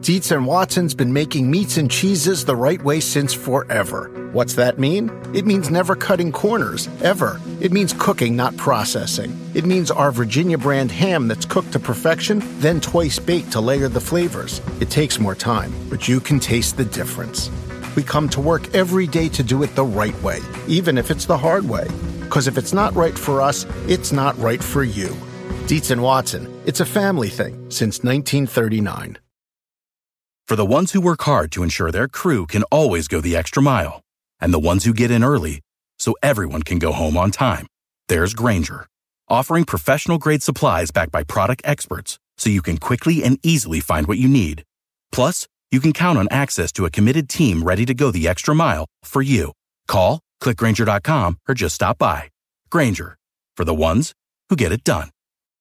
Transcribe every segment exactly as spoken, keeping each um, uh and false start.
Dietz and Watson's been making meats and cheeses the right way since forever. What's that mean? It means never cutting corners, ever. It means cooking, not processing. It means our Virginia brand ham that's cooked to perfection, then twice baked to layer the flavors. It takes more time, but you can taste the difference. We come to work every day to do it the right way, even if it's the hard way. Because if it's not right for us, it's not right for you. Dietz and Watson, it's a family thing since nineteen thirty-nine. For the ones who work hard to ensure their crew can always go the extra mile, and the ones who get in early so everyone can go home on time, there's Grainger, offering professional-grade supplies backed by product experts so you can quickly and easily find what you need. Plus, you can count on access to a committed team ready to go the extra mile for you. Call, click Grainger dot com, or just stop by. Grainger, for the ones who get it done.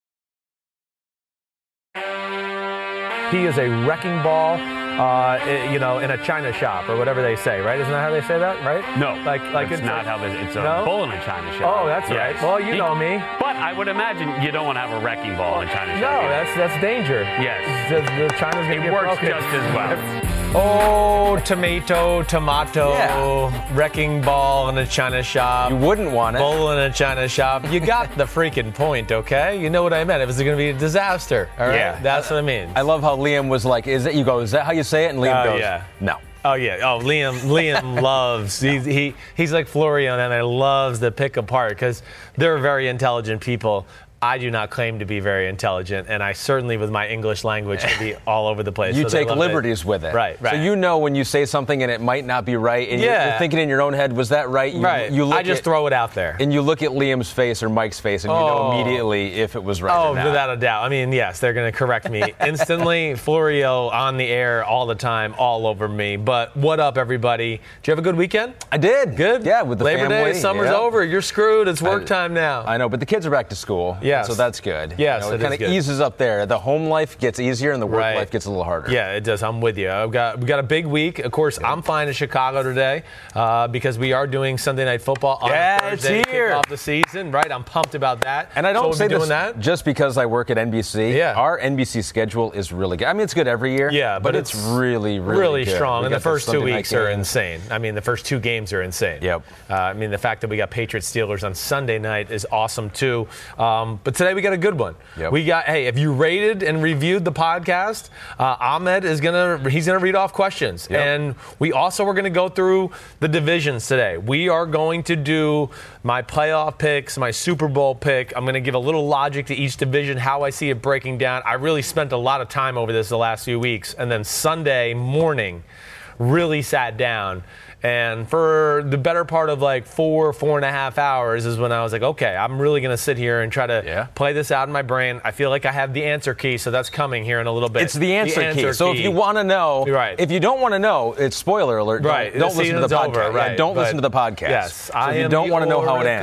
He is a wrecking ball, uh, you know, in a china shop or whatever they say, right? Isn't that how they say that, right? No, like, like it's it's not a, how they. It's a no? bull in a china shop. Oh, that's yes. right. Well, you he, know me. But I would imagine you don't want to have a wrecking ball in a china no, shop. No, that's that's danger. Yes, the, the China's gonna it get works broken. just as well. Oh, tomato, tomato, yeah. wrecking ball in a china shop. You wouldn't want it. Bull in a china shop. You got the freaking point, okay? You know what I meant. It was going to be a disaster, all right? Yeah. That's what I mean. I love how Liam was like, is it, you go, is that how you say it? And Liam Oh, goes, yeah. no. Oh, yeah. Oh, Liam Liam loves, he's, he, he's like Florian, and I loves to pick apart because they're very intelligent people. I do not claim to be very intelligent, and I certainly, with my English language, can be all over the place. You so take liberties it. with it. Right, right. So you know when you say something and it might not be right, and yeah. you're, you're thinking in your own head, was that right? You, right. You look I just at, throw it out there. And you look at Liam's face or Mike's face, and you oh. know immediately if it was right oh, or not. without a doubt. I mean, yes, they're going to correct me instantly. Florio on the air all the time, all over me. But what up, everybody? Did you have a good weekend? I did. Good? Yeah, with the Labor family. Day, summer's yeah. over. You're screwed. It's work I, time now. I know, but the kids are back to school. Yes. So that's good. Yes, you know, it it kind is of good. eases up there. The home life gets easier and the work Right. life gets a little harder. Yeah, it does. I'm with you. I've got we got a big week. Of course, yeah. I'm flying to Chicago today uh, because we are doing Sunday Night Football on yeah, Thursday it's to here. kick off the season. Right, I'm pumped about that. And I don't so we'll say be doing this that. just because I work at N B C. Yeah. Our N B C schedule is really good. I mean, it's good every year. Yeah, but, but it's, it's really, really, really good. strong. We And the got first two Sunday night weeks are game. insane. I mean, the first two games are insane. Yep. Uh, I mean, the fact that we got Patriots Steelers on Sunday night is awesome too. Um, but today we got a good one. Yep. We got hey, if you rated and reviewed the podcast, uh, Ahmed is gonna he's gonna read off questions, yep. and we also are gonna go through the divisions today. We are going to do my playoff picks, my Super Bowl pick. I'm gonna give a little logic to each division, how I see it breaking down. I really spent a lot of time over this the last few weeks, and then Sunday morning, really sat down. And for the better part of like four, four and a half hours is when I was like, okay, I'm really going to sit here and try to yeah. play this out in my brain. I feel like I have the answer key, so that's coming here in a little bit. It's the answer, the answer key. key. So if you want to know, right. if you don't want to know, it's spoiler alert. Right. Don't, don't listen to the podcast. Over, right. yeah, don't but listen to the podcast. Yes. So I if you am don't want to know how it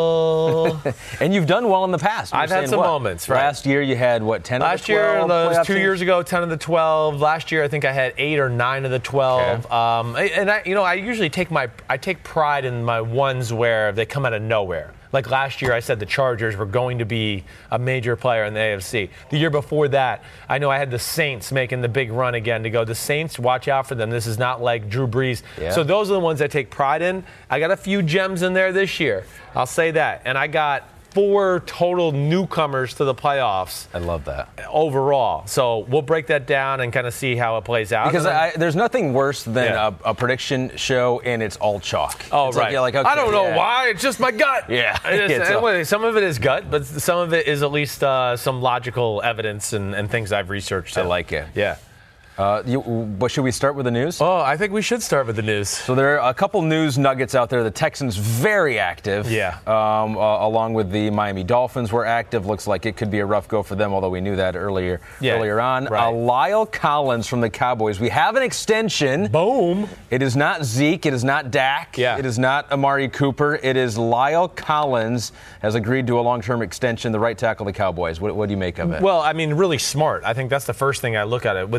ends. And you've done well in the past. You're I've had some what? moments, right? Last year you had, what, ten Last of the twelve? year, was two teams? years ago, ten of the twelve. Last year, I think I had eight or nine of the twelve. Okay. Um, and I, you know, I usually take my, I take pride in my ones where they come out of nowhere. Like last year, I said the Chargers were going to be a major player in the A F C. The year before that, I know I had the Saints making the big run again to go. The Saints, watch out for them. This is not like Drew Brees. Yeah. So those are the ones I take pride in. I got a few gems in there this year. I'll say that. And I got four total newcomers to the playoffs. I love that. Overall. So we'll break that down and kind of see how it plays out. Because I, there's nothing worse than Yeah. a, a prediction show and it's all chalk. Oh, it's right. Like, you're like, okay, I don't know yeah. why. It's just my gut. Yeah. It is, It's a- anyway, some of it is gut, but some of it is at least uh, some logical evidence and, and things I've researched. I like it. Yeah. Uh, you, but should we start with the news? Oh, I think we should start with the news. So there are a couple news nuggets out there. The Texans very active. Yeah. Um, uh, along with the Miami Dolphins were active. Looks like it could be a rough go for them, although we knew that earlier Yeah, earlier on. right. Uh, Lyle Collins from the Cowboys. We have an extension. Boom. It is not Zeke. It is not Dak. Yeah. It is not Amari Cooper. It is Lyle Collins has agreed to a long-term extension, the right tackle of the Cowboys. What, what do you make of it? Well, I mean, really smart. I think that's the first thing I look at it with, like the Cowboys.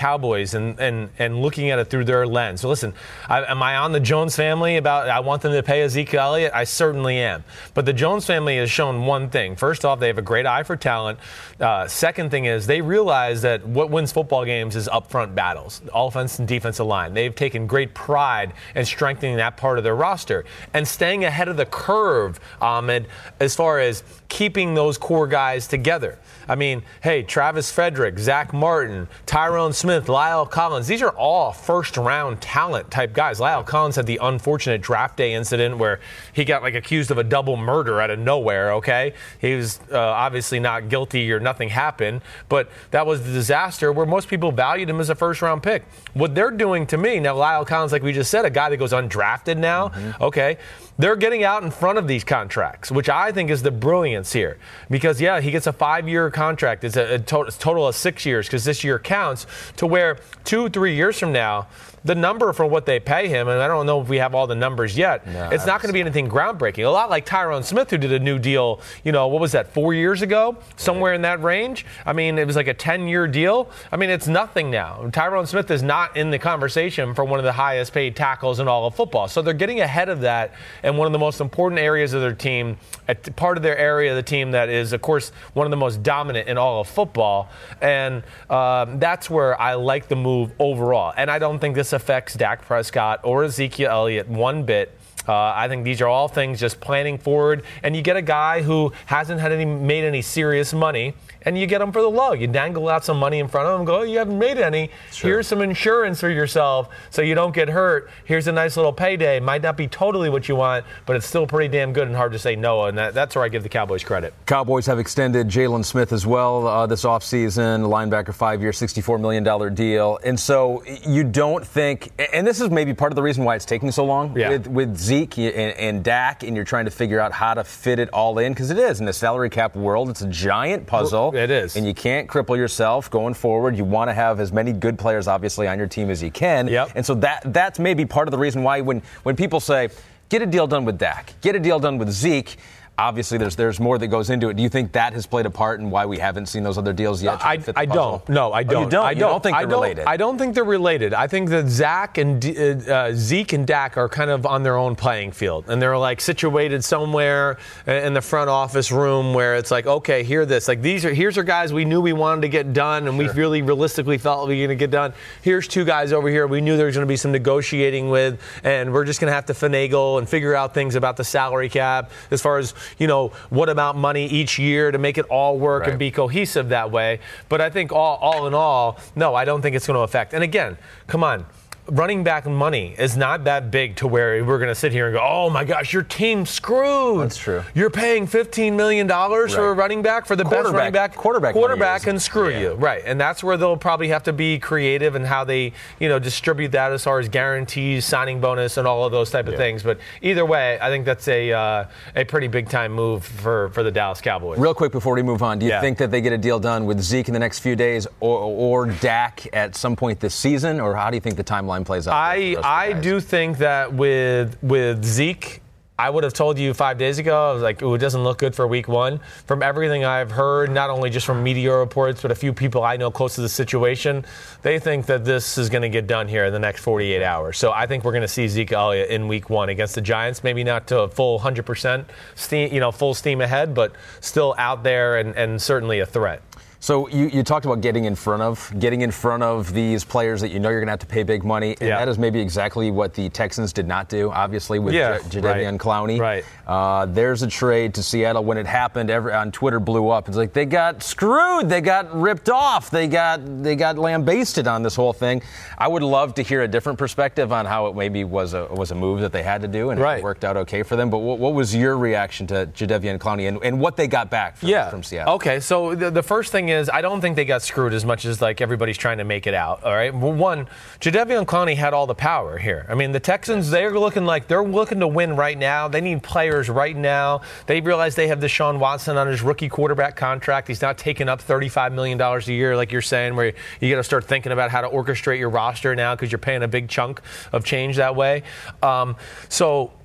Cowboys and, and, and looking at it through their lens. So listen, I, am I on the Jones family about I want them to pay Ezekiel Elliott? I certainly am. But the Jones family has shown one thing. First off, they have a great eye for talent. Uh, second thing is they realize that what wins football games is upfront battles, offense and defensive line. They've taken great pride in strengthening that part of their roster and staying ahead of the curve, Ahmed, as far as keeping those core guys together. I mean, hey, Travis Frederick, Zach Martin, Tyrone Smith, Lyle Collins, these are all first-round talent type guys. Lyle Collins had the unfortunate draft day incident where he got like accused of a double murder out of nowhere, okay? He was uh, obviously not guilty or nothing happened, but that was the disaster where most people valued him as a first-round pick. What they're doing to me, now Lyle Collins, like we just said, a guy that goes undrafted now, mm-hmm. okay, they're getting out in front of these contracts, which I think is the brilliance here. Because, yeah, he gets a five-year contract. It's a, a to- total of six years because this year counts to where two, three years from now, the number for what they pay him, and I don't know if we have all the numbers yet, no, it's not going to be anything groundbreaking. A lot like Tyrone Smith, who did a new deal, you know, what was that, four years ago? Somewhere in that range. I mean, it was like a ten-year deal. I mean, it's nothing now. Tyrone Smith is not in the conversation for one of the highest paid tackles in all of football. So they're getting ahead of that in one of the most important areas of their team, a part of their area of the team that is, of course, one of the most dominant in all of football. And um, that's where I like the move overall. And I don't think this affects Dak Prescott or Ezekiel Elliott one bit. Uh, I think these are all things just planning forward. And you get a guy who hasn't had any made any serious money, and you get him for the low. You dangle out some money in front of him and go, oh, you haven't made any. Sure. Here's some insurance for yourself so you don't get hurt. Here's a nice little payday. Might not be totally what you want, but it's still pretty damn good and hard to say no, and that, that's where I give the Cowboys credit. Cowboys have extended Jalen Smith as well uh, this offseason, linebacker, five-year, sixty-four million dollars deal. And so you don't think, and this is maybe part of the reason why it's taking so long yeah. with, with Zeke and, and Dak, and you're trying to figure out how to fit it all in, because it is in the salary cap world. It's a giant puzzle. It is. And you can't cripple yourself going forward. You want to have as many good players, obviously, on your team as you can. Yep. And so that that's maybe part of the reason why when, when people say, get a deal done with Dak, get a deal done with Zeke, obviously there's there's more that goes into it. Do you think that has played a part in why we haven't seen those other deals yet? I, I don't. No, I don't. Oh, you don't? I You don't. don't think they're I don't, related? I don't think they're related. I think that Zach and D, uh, Zeke and Dak are kind of on their own playing field, and they're like situated somewhere in the front office room where it's like, okay, hear this. Like these are here's our guys we knew we wanted to get done, and sure. we really realistically felt we were going to get done. Here's two guys over here we knew there was going to be some negotiating with, and we're just going to have to finagle and figure out things about the salary cap as far as, you know, what amount money each year to make it all work right. and be cohesive that way. But I think all, all in all, no, I don't think it's going to affect. And again, come on. Running back money is not that big to where we're going to sit here and go, oh, my gosh, your team's screwed. That's true. You're paying fifteen million dollars right. for a running back, for the best running back. Quarterback Quarterback money can screw yeah. you. Right. And that's where they'll probably have to be creative in how they, you know, distribute that as far as guarantees, signing bonus, and all of those type of yeah. things. But either way, I think that's a uh, a pretty big-time move for, for the Dallas Cowboys. Real quick before we move on, do you yeah. think that they get a deal done with Zeke in the next few days or, or Dak at some point this season, or how do you think the timeline plays out? I I do think that with with Zeke, I would have told you five days ago, I was like, ooh, it doesn't look good for week one. From everything I've heard, not only just from media reports, but a few people I know close to the situation, they think that this is going to get done here in the next forty-eight hours. So I think we're going to see Zeke Elliott in week one against the Giants, maybe not to a full one hundred percent steam, you know, full steam ahead, but still out there and, and certainly a threat. So you, you talked about getting in front of, getting in front of these players that you know you're going to have to pay big money, and yeah. that is maybe exactly what the Texans did not do, obviously, with yeah, J- Jadeveon right. Clowney. Right. Uh, there's a trade to Seattle. When it happened, every, on Twitter blew up. It's like they got screwed. They got ripped off. They got they got lambasted on this whole thing. I would love to hear a different perspective on how it maybe was a was a move that they had to do, and right. it worked out okay for them. But what, what was your reaction to Jadeveon Clowney and, and what they got back from, yeah. from Seattle? Okay, so the, the first thing is I don't think they got screwed as much as like everybody's trying to make it out. All right, well, one, Jadeveon Clowney had all the power here. I mean, the Texans, they're looking like they're looking to win right now. They need players right now. They realize they have Deshaun Watson on his rookie quarterback contract. He's not taking up thirty-five million dollars a year like you're saying, where you got to start thinking about how to orchestrate your roster now because you're paying a big chunk of change that way. Um, so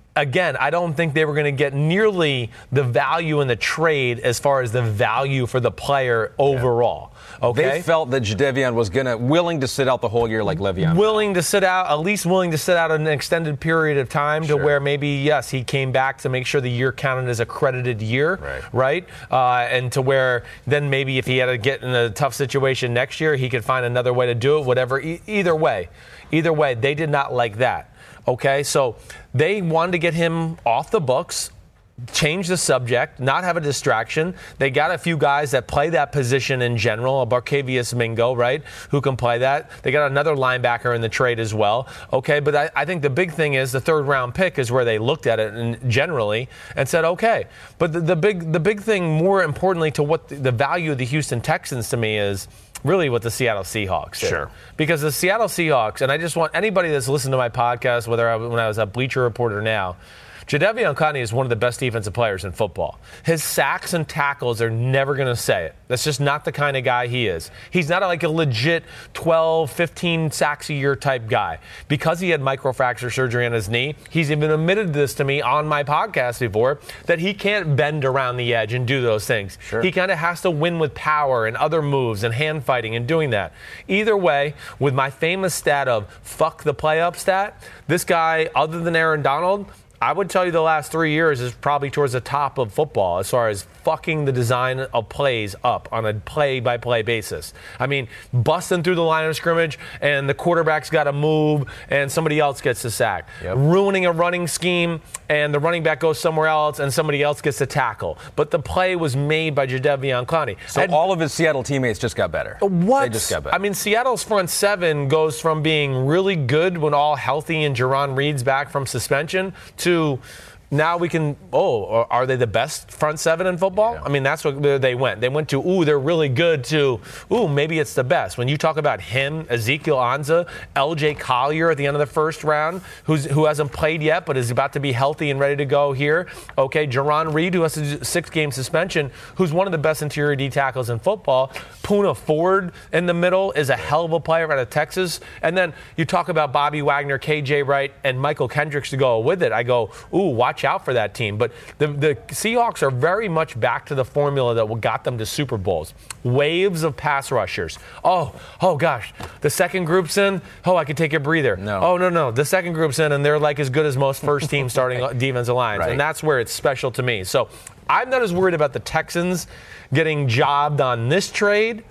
again, I don't think they were going to get nearly the value in the trade as far as the value for the player overall. Yeah. Okay? They felt that Jadeveon was going to willing to sit out the whole year like Le'Veon. Willing to sit out, at least willing to sit out an extended period of time Sure. to where maybe, yes, he came back to make sure the year counted as a credited year, right? right? Uh, and to where then maybe if he had to get in a tough situation next year, he could find another way to do it, whatever. E- either way, either way, they did not like that. Okay, so they wanted to get him off the books, change the subject, not have a distraction. They got a few guys that play that position in general, a Barkevious Mingo, right, who can play that. They got another linebacker in the trade as well. Okay, but I, I think the big thing is the third round pick is where they looked at it and generally and said, okay. But the, the big the big thing, more importantly to what the, the value of the Houston Texans to me is really what the Seattle Seahawks did. Sure. Because the Seattle Seahawks, and I just want anybody that's listened to my podcast, whether I, when I was a Bleacher Reporter now, Jadeveon Clowney is one of the best defensive players in football. His sacks and tackles are never going to say it. That's just not the kind of guy he is. He's not like a legit twelve, fifteen sacks a year type guy. Because he had microfracture surgery on his knee, he's even admitted this to me on my podcast before, that he can't bend around the edge and do those things. Sure. He kind of has to win with power and other moves and hand fighting and doing that. Either way, with my famous stat of fuck the play up stat, this guy, other than Aaron Donald, I would tell you the last three years is probably towards the top of football as far as fucking the design of plays up on a play-by-play basis. I mean, busting through the line of scrimmage and the quarterback's got to move and somebody else gets the sack. Yep. Ruining a running scheme and the running back goes somewhere else and somebody else gets the tackle. But the play was made by Jadeveon Clowney. So and all of his Seattle teammates just got better. What? They just got better. I mean, Seattle's front seven goes from being really good when all healthy and Jerron Reed's back from suspension to now we can, oh, are they the best front seven in football? Yeah. I mean, that's where they went. They went to, ooh, they're really good, to, ooh, maybe it's the best. When you talk about him, Ezekiel Ansah, L J Collier at the end of the first round, who's who hasn't played yet but is about to be healthy and ready to go here. Okay, Jerron Reed, who has a six-game suspension, who's one of the best interior D tackles in football. Poona Ford in the middle is a hell of a player out of Texas. And then you talk about Bobby Wagner, K J Wright, and Michael Kendricks to go with it. I go, ooh, watch out for that team. But the, the Seahawks are very much back to the formula that got them to Super Bowls. Waves of pass rushers. Oh, oh gosh, the second group's in. Oh, I can take a breather. No. Oh, no, no. The second group's in, and they're like as good as most first team starting right. defensive lines. Right. And that's where it's special to me. So I'm not as worried about the Texans getting jobbed on this trade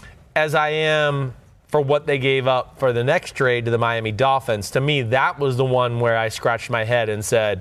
as I am for what they gave up for the next trade to the Miami Dolphins. To me, that was the one where I scratched my head and said,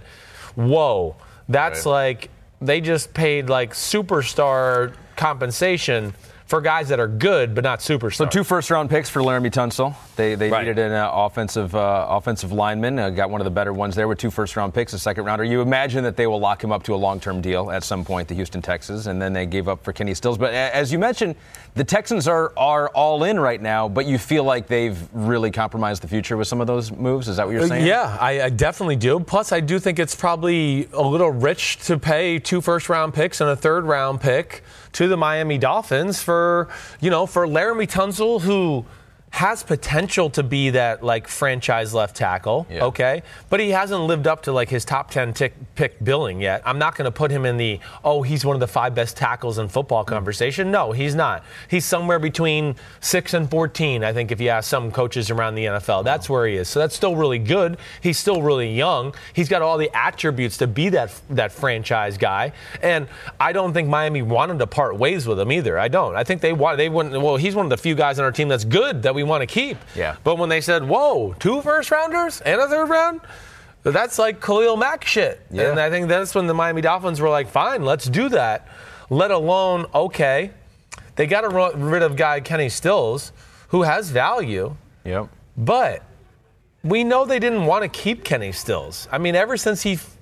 whoa, that's right. like they just paid like superstar compensation for guys that are good but not superstars. So two first-round picks for Laramie Tunsil. They they right. needed an uh, offensive uh, offensive lineman. Uh, got one of the better ones there with two first-round picks, a second-rounder. You imagine that they will lock him up to a long-term deal at some point, the Houston Texans, and then they gave up for Kenny Stills. But as you mentioned, the Texans are are all in right now, but you feel like they've really compromised the future with some of those moves? Is that what you're saying? Uh, yeah, I, I definitely do. Plus, I do think it's probably a little rich to pay two first-round picks and a third-round pick to the Miami Dolphins for, you know, for Laramie Tunsil, who has potential to be that, like, franchise left tackle, yeah. okay? But he hasn't lived up to, like, his top ten tick, pick billing yet. I'm not going to put him in the, oh, he's one of the five best tackles in football conversation. No, he's not. He's somewhere between six and fourteen, I think, if you ask some coaches around the N F L. That's where he is. So that's still really good. He's still really young. He's got all the attributes to be that that franchise guy. And I don't think Miami wanted to part ways with him either. I don't. I think they want, they wouldn't, well, he's one of the few guys on our team that's good that we want to keep. Yeah. But when they said, whoa, two first rounders and a third round, that's like Khalil Mack shit. Yeah. And I think that's when the Miami Dolphins were like, fine, let's do that. Let alone, okay, they got rid of guy Kenny Stills, who has value. Yep. But we know they didn't want to keep Kenny Stills. I mean, ever since he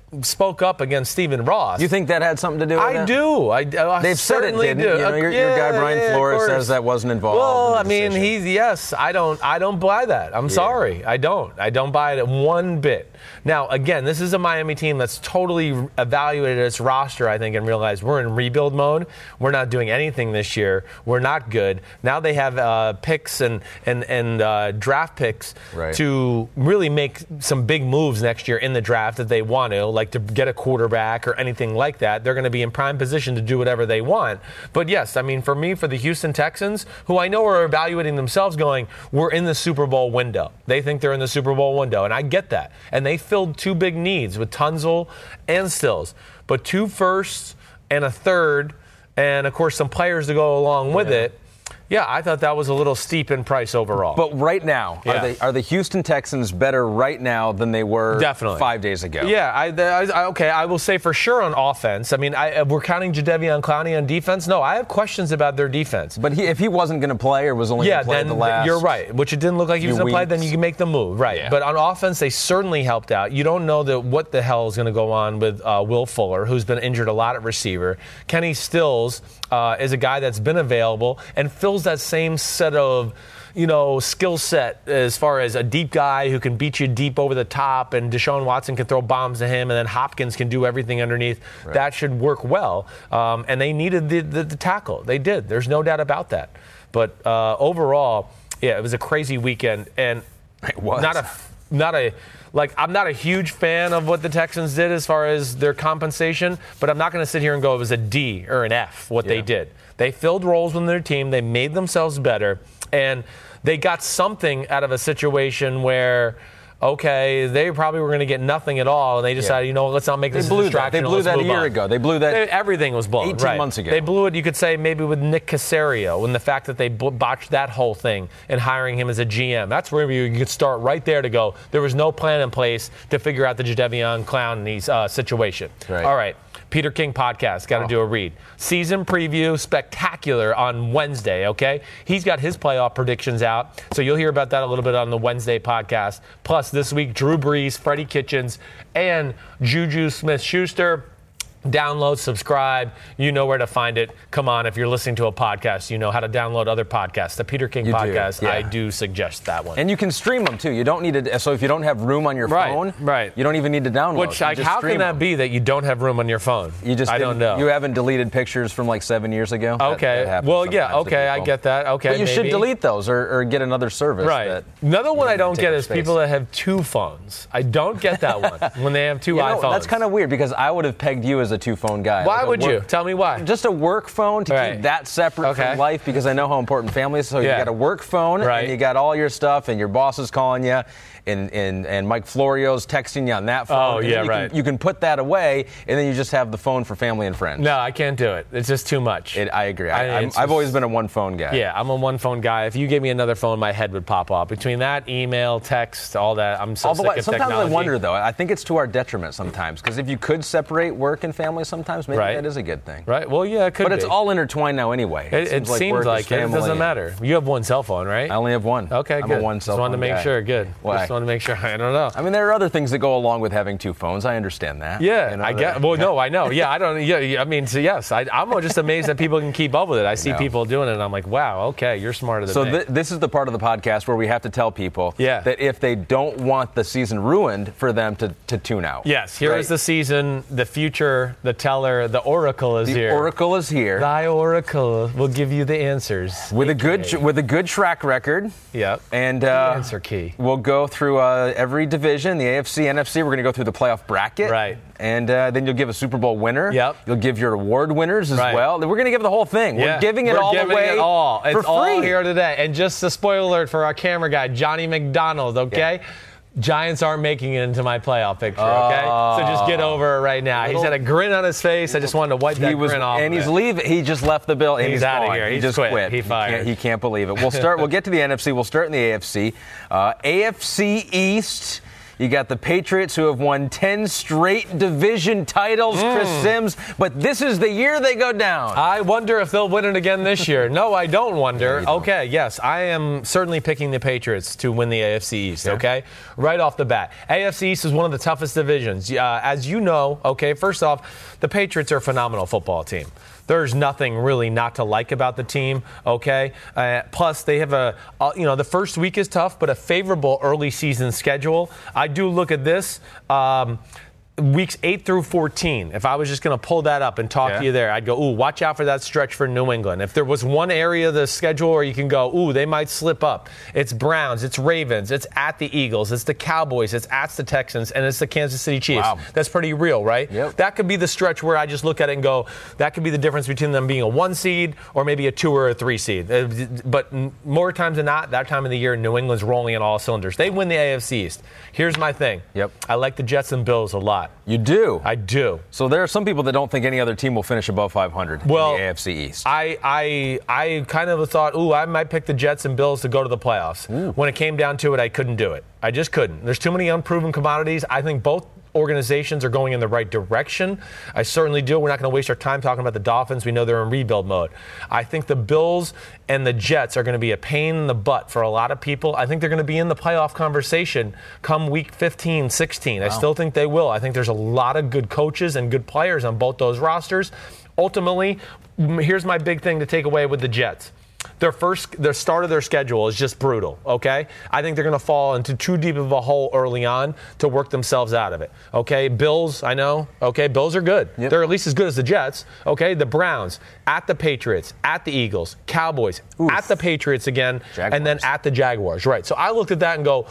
spoke up against Stephen Ross. You think that had something to do with I it? do. I, I They've said it, certainly didn't do. you? know, your, your guy Yeah, Brian yeah, Flores of course. says that wasn't involved. Well, I in the mean, decision. he's yes. I don't. I don't buy that. I'm sorry. I don't. I don't buy it one bit. Now, again, this is a Miami team that's totally evaluated its roster, I think, and realized we're in rebuild mode. We're not doing anything this year. We're not good. Now they have uh, picks and and and uh, draft picks right. to really make some big moves next year in the draft that they want to, like to get a quarterback or anything like that. They're going to be in prime position to do whatever they want. But yes, I mean, for me, for the Houston Texans, who I know are evaluating themselves going, we're in the Super Bowl window. They think they're in the Super Bowl window, and I get that. And they filled two big needs with Tunzel and Stills. But two firsts and a third, and, of course, some players to go along with yeah. it. Yeah, I thought that was a little steep in price overall. But right now, Yeah. are, they, are the Houston Texans better right now than they were Definitely. five days ago? Yeah, I, I, okay, I will say for sure on offense. I mean, I, we're counting Jadeveon Clowney on defense. No, I have questions about their defense. But he, if he wasn't going to play or was only Yeah, going to play then the last... you're right. Which it didn't look like he was few going to play. Then weeks. you can make the move, right? Yeah. But on offense, they certainly helped out. You don't know that what the hell is going to go on with uh, Will Fuller, who's been injured a lot at receiver. Kenny Stills uh, is a guy that's been available and fills that same set of, you know, skill set as far as a deep guy who can beat you deep over the top, and Deshaun Watson can throw bombs to him, and then Hopkins can do everything underneath. Right. That should work well. Um, and they needed the, the, the tackle. They did. There's no doubt about that. But uh, overall, yeah, it was a crazy weekend, and It was. not a not a like I'm not a huge fan of what the Texans did as far as their compensation, but I'm not going to sit here and go it was a D or an F what Yeah. they did. They filled roles within their team. They made themselves better, and they got something out of a situation where, okay, they probably were going to get nothing at all, and they decided, Yeah. you know, let's not make They this a blew that. distraction. They blew let's that a move year on. ago. They blew that They- everything was blown. eighteen right. months ago. They blew it, you could say, maybe with Nick Caserio and the fact that they b- botched that whole thing and hiring him as a G M. That's where you could start right there to go. There was no plan in place to figure out the Jadeveon Clowney uh, situation. Right. All right. Peter King podcast, got to Oh. do a read. Season preview, spectacular on Wednesday, okay? He's got his playoff predictions out, so you'll hear about that a little bit on the Wednesday podcast. Plus, this week, Drew Brees, Freddie Kitchens, and Juju Smith-Schuster. Download, subscribe. You know where to find it. Come on, if you're listening to a podcast, you know how to download other podcasts. The Peter King You do, podcast, yeah. I do suggest that one. And you can stream them, too. You don't need to... So if you don't have room on your Right, phone, right. you don't even need to download. Which, You like, just how stream can that them. be that you don't have room on your phone? You just I don't didn't- know. You haven't deleted pictures from like seven years ago? That- Okay. that happens Well, yeah. sometimes to Okay, I people. get that. Okay, But you should maybe. delete those or, or get another service. Right. That, Another one I doesn't don't take get up is space. people that have two phones. I don't get that one when they have two You know, iPhones. that's kind of weird because I would have pegged you as a two-phone guy. Why Like a would you? work- Tell me why. Just a work phone to Right. keep that separate Okay. from life because I know how important family is. So Yeah. you got a work phone Right. and you got all your stuff and your boss is calling you and, and, and Mike Florio's texting you on that phone. Oh, and then yeah, you right. Can, you can put that away and then you just have the phone for family and friends. No, I can't do it. It's just too much. It, I agree. I- I, I'm, it's I've just- always been a one-phone guy. Yeah, I'm a one-phone guy. If you gave me another phone, my head would pop off. Between that, email, text, all that, I'm so Although sick I, of sometimes technology. I wonder, though, I think it's to our detriment sometimes because if you could separate work and family sometimes, maybe Right. that is a good thing. Right? Well, yeah, it could But it's be. all intertwined now anyway. It, it seems work like, is it. It family doesn't and- matter. You have one cell phone, right? I only have one. Okay, I'm good. a one cell Just wanted to phone make guy. sure. Good. Why? Just wanted to make sure. I don't know. I mean, there are other things that go along with having two phones. I understand that. Yeah, You know, I that- get. Well, no, I know. Yeah, I don't. Yeah, yeah, I mean, so yes, I, I'm just amazed that people can keep up with it. I see know. people doing it, and I'm like, wow, okay, you're smarter than So me. th- this is the part of the podcast where we have to tell people Yeah. that if they don't want the season ruined, for them to, to tune out. yes, here is Right? the season, the future, the teller, the oracle is The here. Oracle is here Thy oracle will give you the answers. with a good A K A. with a good track record. Yep. And uh, answer key. We'll go through uh, every division, the A F C, N F C. We're going to go through the playoff bracket. Right. And uh, then you'll give a Super Bowl winner. Yep. You'll give your award winners as Right. well. We're going to give the whole thing. Yeah, We're giving it we're all giving away it all. It's for free. all here today. And just a spoiler alert for our camera guy, Johnny McDonald, okay? Giants aren't making it into my playoff picture, okay? so just get over it right now. He's Little- had a grin on his face. I just wanted to wipe that He was, grin off. and of he's it. leaving. He just left the bill. And He's he's outta gone. here. He He's just quit. quit. He fired. Can't, he can't believe it. We'll start. We'll get to the N F C. We'll start in the A F C. Uh, A F C East. You got the Patriots, who have won ten straight division titles, mm. Chris Sims, but this is the year they go down. I wonder if they'll win it again this year. No, I don't wonder. Yeah, okay, don't. Yes, I am certainly picking the Patriots to win the A F C East, yeah. okay? Right off the bat. A F C East is one of the toughest divisions. Uh, as you know, okay, first off, the Patriots are a phenomenal football team. There's nothing really not to like about the team, okay? Uh, plus, they have a, uh, you know, the first week is tough, but a favorable early season schedule. I do look at this. Um, Weeks eight through fourteen, if I was just going to pull that up and talk yeah. to you there, I'd go, ooh, watch out for that stretch for New England. If there was one area of the schedule where you can go, ooh, they might slip up, it's Browns, it's Ravens, it's at the Eagles, it's the Cowboys, it's at the Texans, and it's the Kansas City Chiefs. Wow. That's pretty real, right? Yep. That could be the stretch where I just look at it and go, that could be the difference between them being a one seed or maybe a two or a three seed. But more times than not, that time of the year, New England's rolling in all cylinders. They win the A F C East. Here's my thing. Yep. I like the Jets and Bills a lot. You do? I do. So there are some people that don't think any other team will finish above five hundred well, in the A F C East. I I I kind of thought, ooh, I might pick the Jets and Bills to go to the playoffs. Ooh. When it came down to it, I couldn't do it. I just couldn't. There's too many unproven commodities. I think both organizations are going in the right direction. I certainly do. We're not going to waste our time talking about the Dolphins. We know they're in rebuild mode. I think the Bills and the Jets are going to be a pain in the butt for a lot of people. I think they're going to be in the playoff conversation come week fifteen, sixteen. Wow. I still think they will. I think there's a lot of good coaches and good players on both those rosters. Ultimately, here's my big thing to take away with the Jets. Their first, their start of their schedule is just brutal, okay? I think they're going to fall into too deep of a hole early on to work themselves out of it, okay? Bills, I know, okay? Bills are good. Yep. They're at least as good as the Jets, okay? The Browns, at the Patriots, at the Eagles, Cowboys, Oof. at the Patriots again, Jaguars. And then at the Jaguars, right? So I looked at that and go,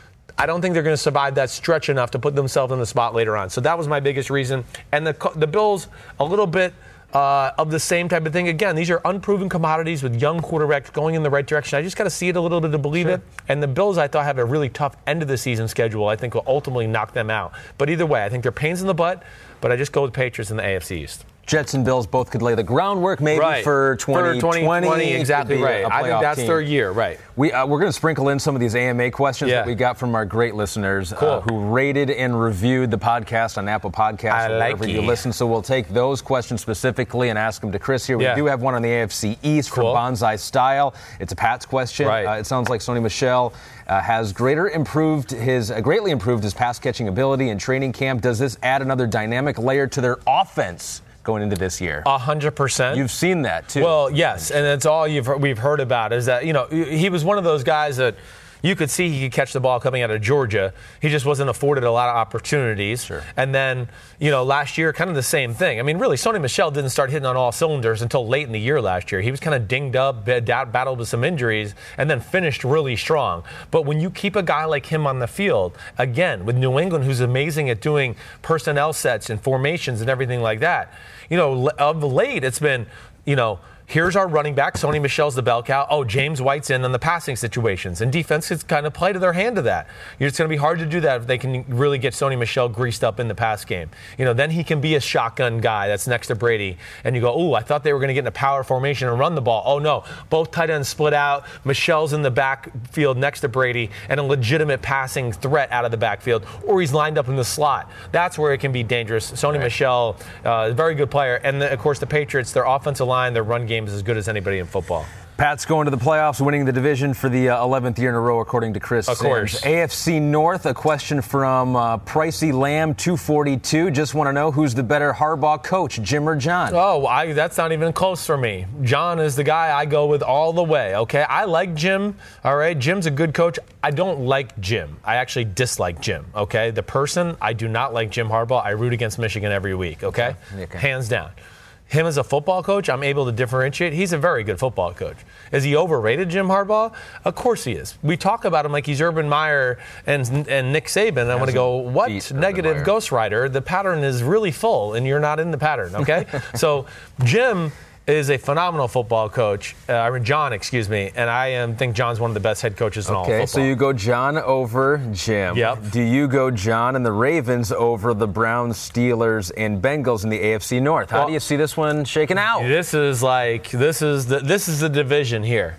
I don't think they're going to survive that stretch enough to put themselves in the spot later on. So that was my biggest reason. And the the Bills, a little bit Uh, of the same type of thing. Again, these are unproven commodities with young quarterbacks going in the right direction. I just got to see it a little bit to believe sure. it. And the Bills, I thought, have a really tough end of the season schedule. I think will ultimately knock them out. But either way, I think they're pains in the butt, but I just go with Patriots in the A F C East. Jets and Bills both could lay the groundwork maybe right. for twenty twenty. For twenty twenty, exactly right. I think that's team. their year, right. We, uh, we're going to sprinkle in some of these A M A questions yeah. that we got from our great listeners cool. uh, who rated and reviewed the podcast on Apple Podcasts I or like wherever it. you listen. So we'll take those questions specifically and ask them to Chris here. We yeah. do have one on the A F C East cool. from Bonsai Style. It's a Pat's question. Right. Uh, it sounds like Sony Michel uh, has greater improved his uh, greatly improved his pass catching ability in training camp. Does this add another dynamic layer to their offense going into this year? A hundred percent. You've seen that too. Well, yes, and that's all you've we've heard about is that, you know, he was one of those guys that you could see he could catch the ball coming out of Georgia. He just wasn't afforded a lot of opportunities. Sure. And then, you know, last year, kind of the same thing. I mean, really, Sony Michel didn't start hitting on all cylinders until late in the year last year. He was kind of dinged up, battled with some injuries, and then finished really strong. But when you keep a guy like him on the field, again, with New England, who's amazing at doing personnel sets and formations and everything like that, you know, of late, it's been, you know, here's our running back. Sony Michel's the bell cow. Oh, James White's in on the passing situations. And defense has kind of play to their hand to that. It's going to be hard to do that if they can really get Sony Michel greased up in the pass game. You know, then he can be a shotgun guy that's next to Brady. And you go, ooh, I thought they were going to get in a power formation and run the ball. Oh, no. Both tight ends split out. Michel's in the backfield next to Brady and a legitimate passing threat out of the backfield. Or he's lined up in the slot. That's where it can be dangerous. Sony right. Michel, uh, very good player. And, the, of course, the Patriots, their offensive line, their run game is as good as anybody in football. Pat's going to the playoffs, winning the division for the uh, eleventh year in a row, according to Chris. Of course. Sims. A F C North, a question from uh, Pricey Lamb, two forty-two. Just want to know who's the better Harbaugh coach, Jim or John? Oh, I, that's not even close for me. John is the guy I go with all the way, okay? I like Jim, all right? Jim's a good coach. I don't like Jim. I actually dislike Jim, okay? The person, I do not like Jim Harbaugh. I root against Michigan every week, okay? Okay. Hands down. Him as a football coach, I'm able to differentiate. He's a very good football coach. Is he overrated, Jim Harbaugh? Of course he is. We talk about him like he's Urban Meyer and and Nick Saban. I want to go, what negative ghostwriter? The pattern is really full, and you're not in the pattern, okay? So Jim is a phenomenal football coach. Uh, John, excuse me, and I um, think John's one of the best head coaches in okay, all of football. Okay, so you go John over Jim. Yep. Do you go John and the Ravens over the Browns, Steelers, and Bengals in the A F C North? How well, do you see this one shaking out? This is like this is the this is the division here.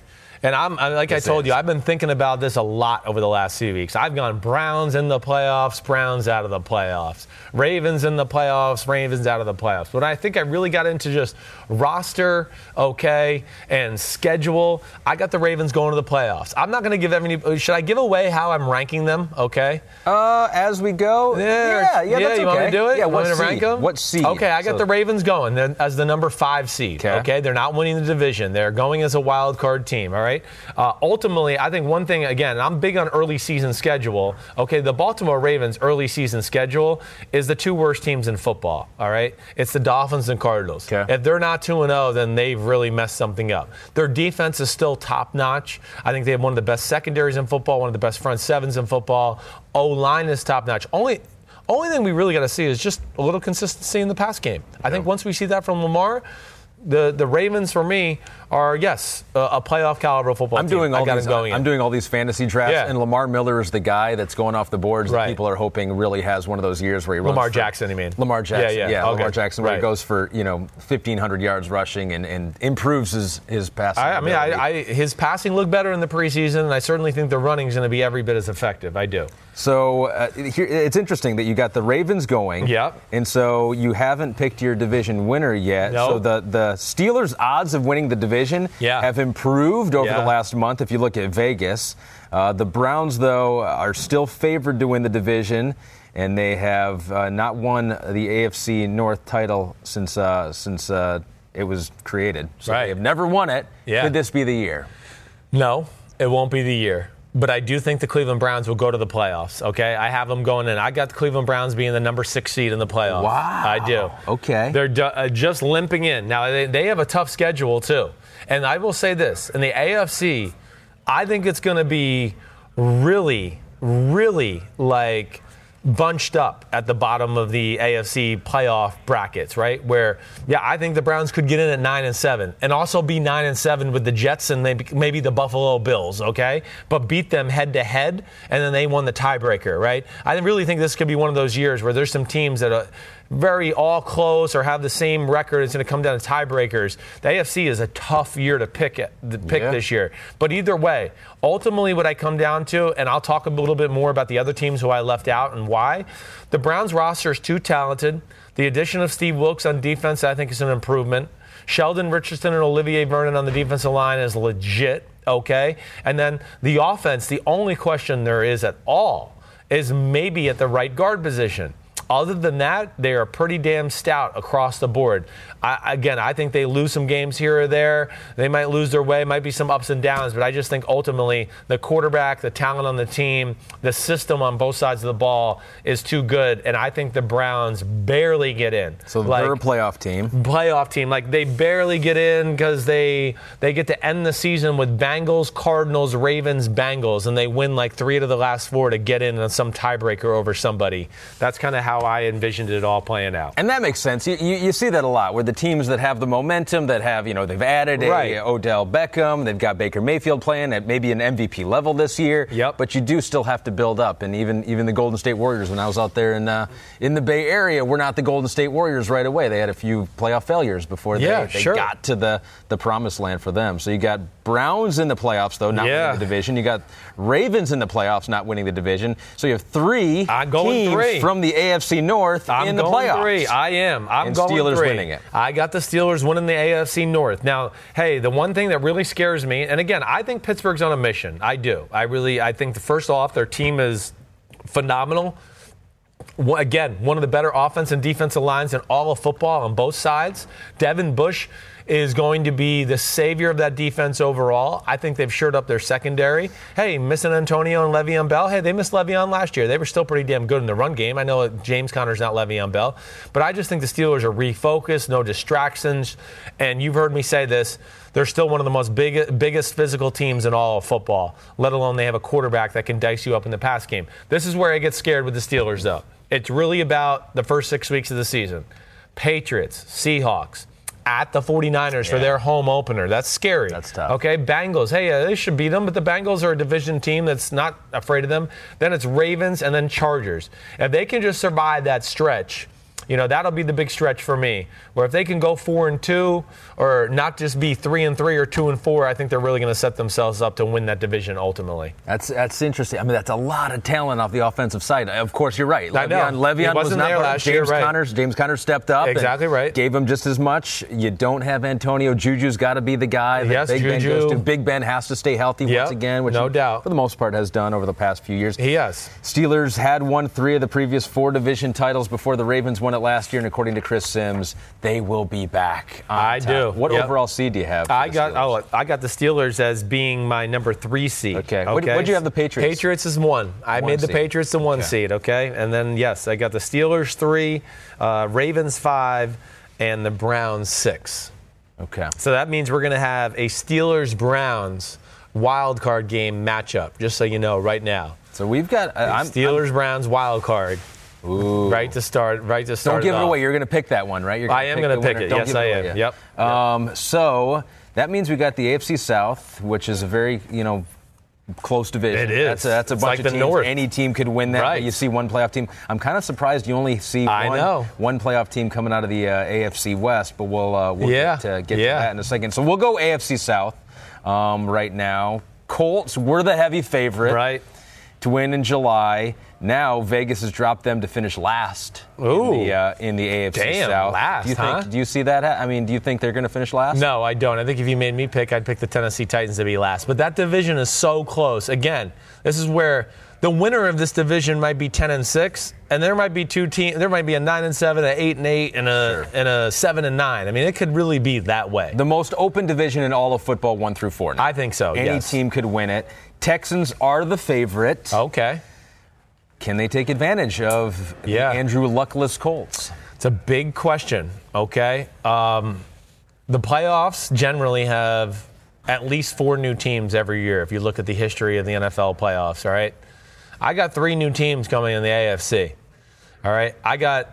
And I'm I- like This I told is. you, I've been thinking about this a lot over the last few weeks. I've gone Browns in the playoffs, Browns out of the playoffs, Ravens in the playoffs, Ravens out of the playoffs. But I think I really got into just roster, okay, and schedule. I got the Ravens going to the playoffs. I'm not going to give them any. Should I give away how I'm ranking them? Okay. Uh, as we go, yeah, yeah, that's you want me okay. to do it? Yeah, You what want me to seed? rank them? What seed? Okay, I got So- the Ravens going then as the number five seed. Okay. Okay, they're not winning the division. They're going as a wild card team. All right. Uh, ultimately, I think one thing again, I'm big on early season schedule. Okay, the Baltimore Ravens early season schedule is the two worst teams in football. All right, it's the Dolphins and Cardinals. Okay. If they're not two and zero, then they've really messed something up. Their defense is still top notch. I think they have one of the best secondaries in football, one of the best front sevens in football. O line is top notch. Only. Only thing we really got to see is just a little consistency in the pass game. I think once we see that from Lamar, the, the Ravens for me are yes a, a playoff caliber football I'm team. doing all I got these. them going I'm in. doing all these fantasy drafts, Yeah. and Lamar Miller is the guy that's going off the boards that Right. people are hoping really has one of those years where he runs. Lamar for- Jackson, you mean? Lamar Jackson, Yeah, yeah, yeah. Okay. Lamar Jackson, where Right. he goes for you know fifteen hundred yards rushing and, and improves his his passing. I, I mean, ability. I, I, his passing looked better in the preseason, and I certainly think the running is going to be every bit as effective. I do. So uh, here, it's interesting that you got the Ravens going. Yep. And so you haven't picked your division winner yet. Nope. So the, the Steelers' odds of winning the division Yeah. have improved over Yeah. the last month if you look at Vegas. Uh, the Browns, though, are still favored to win the division, and they have uh, not won the A F C North title since uh, since uh, it was created. So Right. they have never won it. Yeah. Could this be the year? No, it won't be the year. But I do think the Cleveland Browns will go to the playoffs, okay? I have them going in. I got the Cleveland Browns being the number six seed in the playoffs. Wow. I do. Okay. They're ju- uh, just limping in. Now, they, they have a tough schedule, too. And I will say this. In the A F C, I think it's going to be really, really, like, bunched up at the bottom of the A F C playoff brackets, right? Where, yeah, I think the Browns could get in at nine and seven, and also be nine and seven with the Jets and maybe maybe the Buffalo Bills, okay? But beat them head to head, and then they won the tiebreaker, right? I really think this could be one of those years where there's some teams that are very all close or have the same record. It's going to come down to tiebreakers. The A F C is a tough year to pick it, to pick Yeah. this year. But either way, ultimately what I come down to, and I'll talk a little bit more about the other teams who I left out and why, the Browns roster is too talented. The addition of Steve Wilkes on defense, I think, is an improvement. Sheldon Richardson and Olivier Vernon on the defensive line is legit, okay? And then the offense, the only question there is at all is maybe at the right guard position. Other than that, they are pretty damn stout across the board. I, again, I think they lose some games here or there. They might lose their way, might be some ups and downs, but I just think ultimately the quarterback, the talent on the team, the system on both sides of the ball is too good, and I think the Browns barely get in. So Like, they're a playoff team. playoff team. Like they barely get in because they they get to end the season with Bengals, Cardinals, Ravens, Bengals, and they win like three out of the last four to get in on some tiebreaker over somebody. That's kind of how I envisioned it all playing out. And that makes sense. You, you, you see that a lot where the teams that have the momentum, that have, you know, they've added a Right. Odell Beckham, they've got Baker Mayfield playing at maybe an M V P level this year. Yep. But you do still have to build up. And even even the Golden State Warriors, when I was out there in uh, in the Bay Area, we're not the Golden State Warriors right away. They had a few playoff failures before they, Yeah, they sure. got to the, the promised land for them. So you got Browns in the playoffs, though, not Yeah. winning the division. You got Ravens in the playoffs, not winning the division. So you have three I'm going teams three. from the A F C North I'm in the going playoffs. three. I am. I'm And going Steelers three. winning it. I got the Steelers winning the A F C North. Now, hey, the one thing that really scares me, and again, I think Pittsburgh's on a mission. I do. I really. I think the first off, their team is phenomenal. Well, again, one of the better offense and defensive lines in all of football on both sides. Devin Bush is going to be the savior of that defense overall. I think they've shored up their secondary. Hey, missing Antonio and Le'Veon Bell. Hey, they missed Le'Veon last year. They were still pretty damn good in the run game. I know James Conner's not Le'Veon Bell, but I just think the Steelers are refocused, no distractions, and you've heard me say this, they're still one of the most big, biggest physical teams in all of football, let alone they have a quarterback that can dice you up in the pass game. This is where I get scared with the Steelers, though. It's really about the first six weeks of the season. Patriots, Seahawks, at the 49ers for Yeah. their home opener. That's scary. That's tough. Okay, Bengals. Hey, uh, they should beat them, but the Bengals are a division team that's not afraid of them. Then it's Ravens and then Chargers. If they can just survive that stretch, You know, that'll be the big stretch for me. Where if they can go four and two, or not just be three and three or two and four, I think they're really going to set themselves up to win that division ultimately. That's that's interesting. I mean, that's a lot of talent off the offensive side. Of course, you're right. I know. Le'Veon, Le'Veon He wasn't was not there part- last James year, right. Conner. James Conner stepped up. Exactly and right. Gave him just as much. You don't have Antonio. Juju's got to be the guy that Yes, Big Ben Juju. goes to. Big Ben has to stay healthy Yep, once again, which no he, doubt. for the most part, has done over the past few years. He has. Steelers had won three of the previous four division titles before the Ravens won it last year, and according to Chris Sims, they will be back on I top. do. What Yep. overall seed do you have? for I the got Steelers? oh I got the Steelers as being my number three seed. Okay. What- what'd you have the Patriots? Patriots is one. I One made the seed. Patriots the one Okay. seed. Okay, and then yes, I got the Steelers three, uh, Ravens five, and the Browns six. Okay. So that means we're going to have a Steelers Browns wild card game matchup. Just so you know, right now. So we've got. Uh, I'm, Steelers Browns wild card. Ooh. Right to start. Right to start. Don't give it off. away. You're going to pick that one, right? You're I am pick gonna the pick winner. it. Don't Yes, give it I away am. yet. Yep. Um, so that means we got the A F C South, which is a very, you know, close division. It is. That's a, that's a It's bunch like of the teams. North. Any team could win that. Right. But you see one playoff team. I'm kind of surprised you only see I one, know. one playoff team coming out of the uh, A F C West. But we'll uh, we'll Yeah. get, to, get Yeah. to that in a second. So we'll go A F C South um, right now. Colts, we're the heavy favorite. Right. To win in July. Now Vegas has dropped them to finish last Ooh. in the uh, in the A F C Damn, South. last, do you think? huh? Do you see that? ha- I mean, do you think they're going to finish last? No, I don't. I think if you made me pick, I'd pick the Tennessee Titans to be last. But that division is so close. Again, this is where the winner of this division might be ten and six, and there might be two teams. There might be a nine and seven, an eight and eight, and a and a seven and nine. I mean, it could really be that way. The most open division in all of football, one through four. Now. I think so. Any yes. team could win it. Texans are the favorite. Okay. Can they take advantage of Yeah. the Andrew Luckless Colts? It's a big question, okay? Um, the playoffs generally have at least four new teams every year if you look at the history of the N F L playoffs, all right? I got three new teams coming in the A F C, all right? I got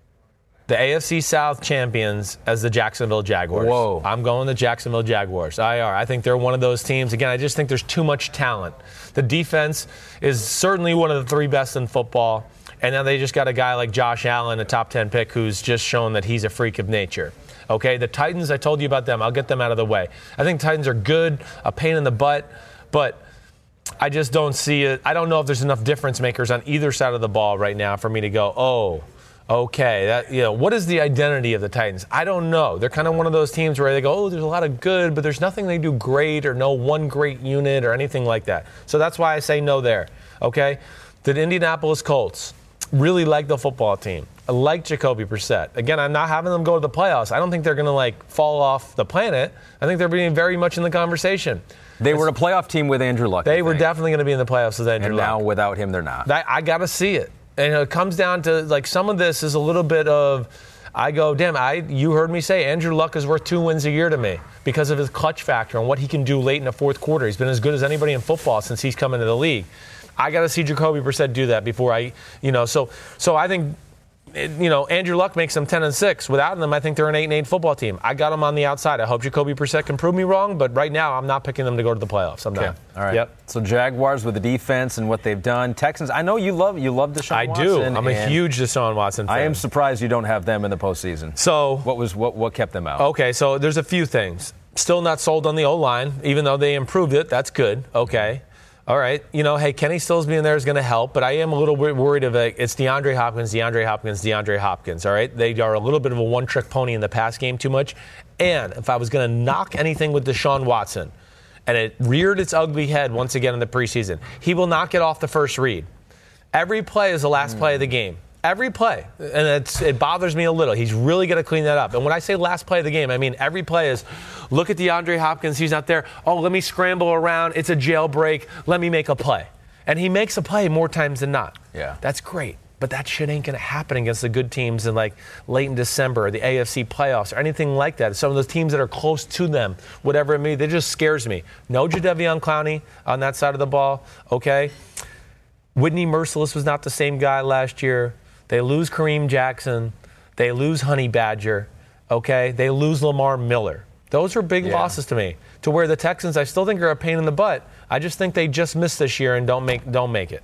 the A F C South champions as the Jacksonville Jaguars. Whoa. I'm going the Jacksonville Jaguars. I are. I think they're one of those teams. Again, I just think there's too much talent. The defense is certainly one of the three best in football. And now they just got a guy like Josh Allen, a top ten pick, who's just shown that he's a freak of nature. Okay, the Titans, I told you about them. I'll get them out of the way. I think Titans are good, a pain in the butt, but I just don't see it. I don't know if there's enough difference makers on either side of the ball right now for me to go, oh, okay, that, you know, what is the identity of the Titans? I don't know. They're kind of one of those teams where they go, oh, there's a lot of good, but there's nothing they do great or no one great unit or anything like that. So that's why I say no there, okay? The Indianapolis Colts really like the football team. I like Jacoby Brissett. Again, I'm not having them go to the playoffs. I don't think they're going to, like, fall off the planet. I think they're being very much in the conversation. They were a playoff team with Andrew Luck. They I were think. definitely going to be in the playoffs with Andrew And Luck. now without him, they're not. That, I got to see it. And it comes down to, like, some of this is a little bit of, I go, damn, I you heard me say Andrew Luck is worth two wins a year to me because of his clutch factor and what he can do late in the fourth quarter. He's been as good as anybody in football since he's come into the league. I got to see Jacoby Brissett do that before I, you know, so so I think, you know, Andrew Luck makes them ten and six. Without them, I think they're an eight and eight football team. I got them on the outside. I hope Jacoby Brissett can prove me wrong, but right now I'm not picking them to go to the playoffs. I'm Okay. not. All right. Yep. So Jaguars with the defense and what they've done. Texans, I know you love you love Deshaun I Watson. do. I'm a and huge Deshaun Watson fan. I am surprised you don't have them in the postseason. So What was what what kept them out? Okay, so there's a few things. Still not sold on the O-line, even though they improved it. That's good. Okay. All right. You know, hey, Kenny Stills being there is going to help, but I am a little bit worried of it. It's DeAndre Hopkins, DeAndre Hopkins, DeAndre Hopkins. All right. They are a little bit of a one-trick pony in the pass game too much. And if I was going to knock anything with Deshaun Watson, and it reared its ugly head once again in the preseason, he will not get off the first read. Every play is the last play of the game. Every play. And it's, it bothers me a little. He's really going to clean that up. And when I say last play of the game, I mean every play is, look at DeAndre Hopkins. He's not there. Oh, let me scramble around. It's a jailbreak. Let me make a play. And he makes a play more times than not. Yeah. That's great. But that shit ain't going to happen against the good teams in like late in December or the A F C playoffs or anything like that. Some of those teams that are close to them, whatever it may be, that just scares me. No Jadeveon Clowney on that side of the ball, okay? Whitney Merciless was not the same guy last year. They lose Kareem Jackson. They lose Honey Badger, okay? They lose Lamar Miller. Those are big Yeah. losses to me. To where the Texans, I still think are a pain in the butt. I just think they just missed this year and don't make don't make it.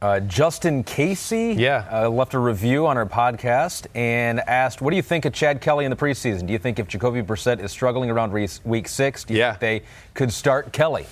Uh, Justin Casey yeah. uh, left a review on our podcast and asked, what do you think of Chad Kelly in the preseason? Do you think if Jacoby Brissett is struggling around re- week six, do you yeah. think they could start Kelly?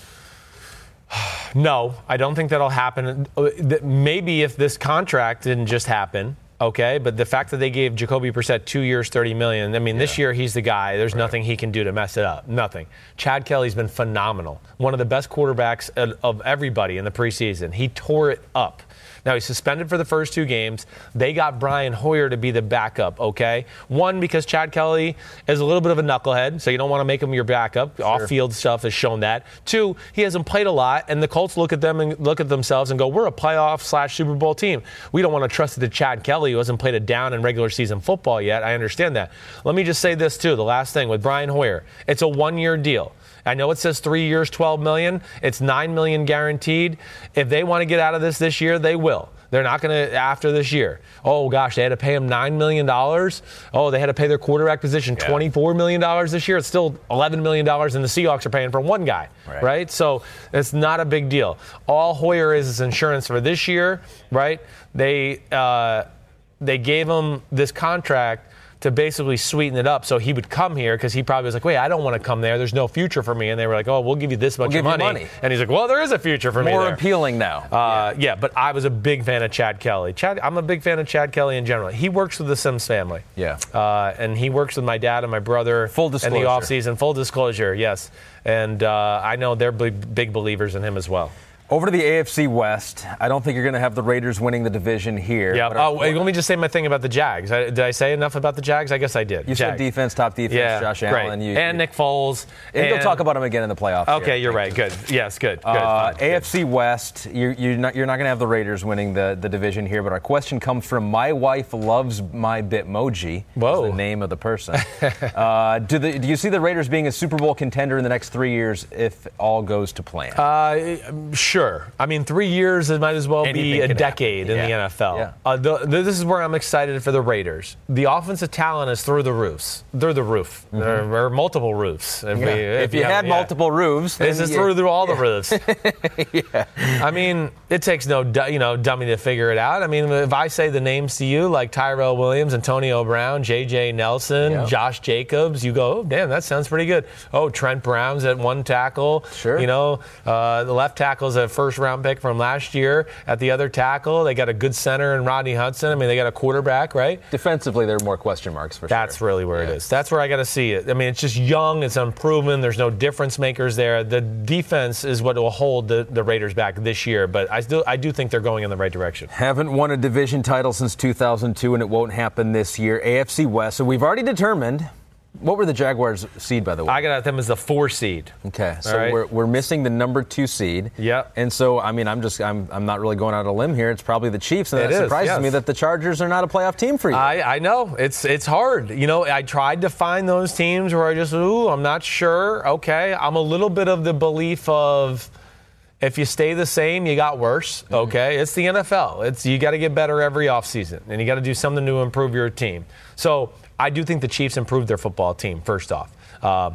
No, I don't think that'll happen. Maybe if this contract didn't just happen, okay, but the fact that they gave Jacoby Brissett two years, thirty million dollars, I mean, yeah. this year he's the guy. There's right. nothing he can do to mess it up. Nothing. Chad Kelly's been phenomenal. One of the best quarterbacks of everybody in the preseason. He tore it up. Now, he's suspended for the first two games. They got Brian Hoyer to be the backup, okay? One, because Chad Kelly is a little bit of a knucklehead, so you don't want to make him your backup. Sure. Off-field stuff has shown that. Two, he hasn't played a lot, and the Colts look at them and look at themselves and go, we're a playoff slash Super Bowl team. We don't want to trust it to Chad Kelly, who hasn't played a down in regular season football yet. I understand that. Let me just say this, too, the last thing with Brian Hoyer. It's a one-year deal. I know it says three years, twelve million dollars. It's nine million dollars guaranteed. If they want to get out of this this year, they will. They're not going to after this year. Oh, gosh, they had to pay him nine million dollars. Oh, they had to pay their quarterback position yeah. twenty-four million dollars this year. It's still eleven million dollars, and the Seahawks are paying for one guy, right? right? So it's not a big deal. All Hoyer is is insurance for this year, right? They uh, they gave him this contract to basically sweeten it up so he would come here because he probably was like, wait, I don't want to come there. There's no future for me. And they were like, oh, we'll give you this much we'll money. money. And he's like, well, there is a future for me More there. appealing now. Uh, yeah. yeah, but I was a big fan of Chad Kelly. Chad, I'm a big fan of Chad Kelly in general. He works with the Sims family. Yeah. Uh, and he works with my dad and my brother. Full disclosure. In the offseason. Full disclosure, yes. And uh, I know they're big, big believers in him as well. Over to the A F C West. I don't think you're going to have the Raiders winning the division here. Yeah. Oh, wait, let me just say my thing about the Jags. I, did I say enough about the Jags? I guess I did. You Jags. said defense, top defense, yeah, Josh great. Allen. You, and you, Nick Foles. And, and you'll talk about him again in the playoffs. Okay, here. you're right. Good. Yes, good. good. Uh, Fine. A F C West, you're, you're not, you're not going to have the Raiders winning the, the division here, but our question comes from My Wife Loves My Bitmoji. Whoa. Is the name of the person. uh, do, the, do you see the Raiders being a Super Bowl contender in the next three years if all goes to plan? Uh, sure. I mean, three years, it might as well Anything be a decade happen. in yeah. the N F L. Yeah. Uh, the, the, this is where I'm excited for the Raiders. The offensive talent is through the roofs. Through the roof. Mm-hmm. There, there are multiple roofs. If, yeah. we, if, if you, you had yeah. multiple roofs, this is you, through, through all yeah. the roofs. yeah. I mean, it takes no you know dummy to figure it out. I mean, if I say the names to you like Tyrell Williams, Antonio Brown, J J Nelson, yeah. Josh Jacobs, you go, oh, damn, that sounds pretty good. Oh, Trent Brown's at one tackle. Sure. You know, uh, the left tackle's a first-round pick from last year. At the other tackle, they got a good center in Rodney Hudson. I mean, they got a quarterback, right? Defensively, there are more question marks for That's sure. really where yeah. it is. That's where I got to see it. I mean, it's just young. It's unproven. There's no difference makers there. The defense is what will hold the, the Raiders back this year, but I still I do think they're going in the right direction. Haven't won a division title since two thousand two, and it won't happen this year. A F C West. So we've already determined. What were the Jaguars' seed, by the way? I got them as the four seed. Okay, so right. we're we're missing the number two seed. Yeah. And so, I mean, I'm just I'm I'm not really going out on a limb here. It's probably the Chiefs, and it that is, surprises yes. me that the Chargers are not a playoff team for you. I, I know it's it's hard. You know, I tried to find those teams where I just ooh, I'm not sure. Okay, I'm a little bit of the belief of. If you stay the same, you got worse, okay? Mm-hmm. It's the N F L. It's you got to get better every offseason, and you got to do something to improve your team. So I do think the Chiefs improved their football team, first off. Uh,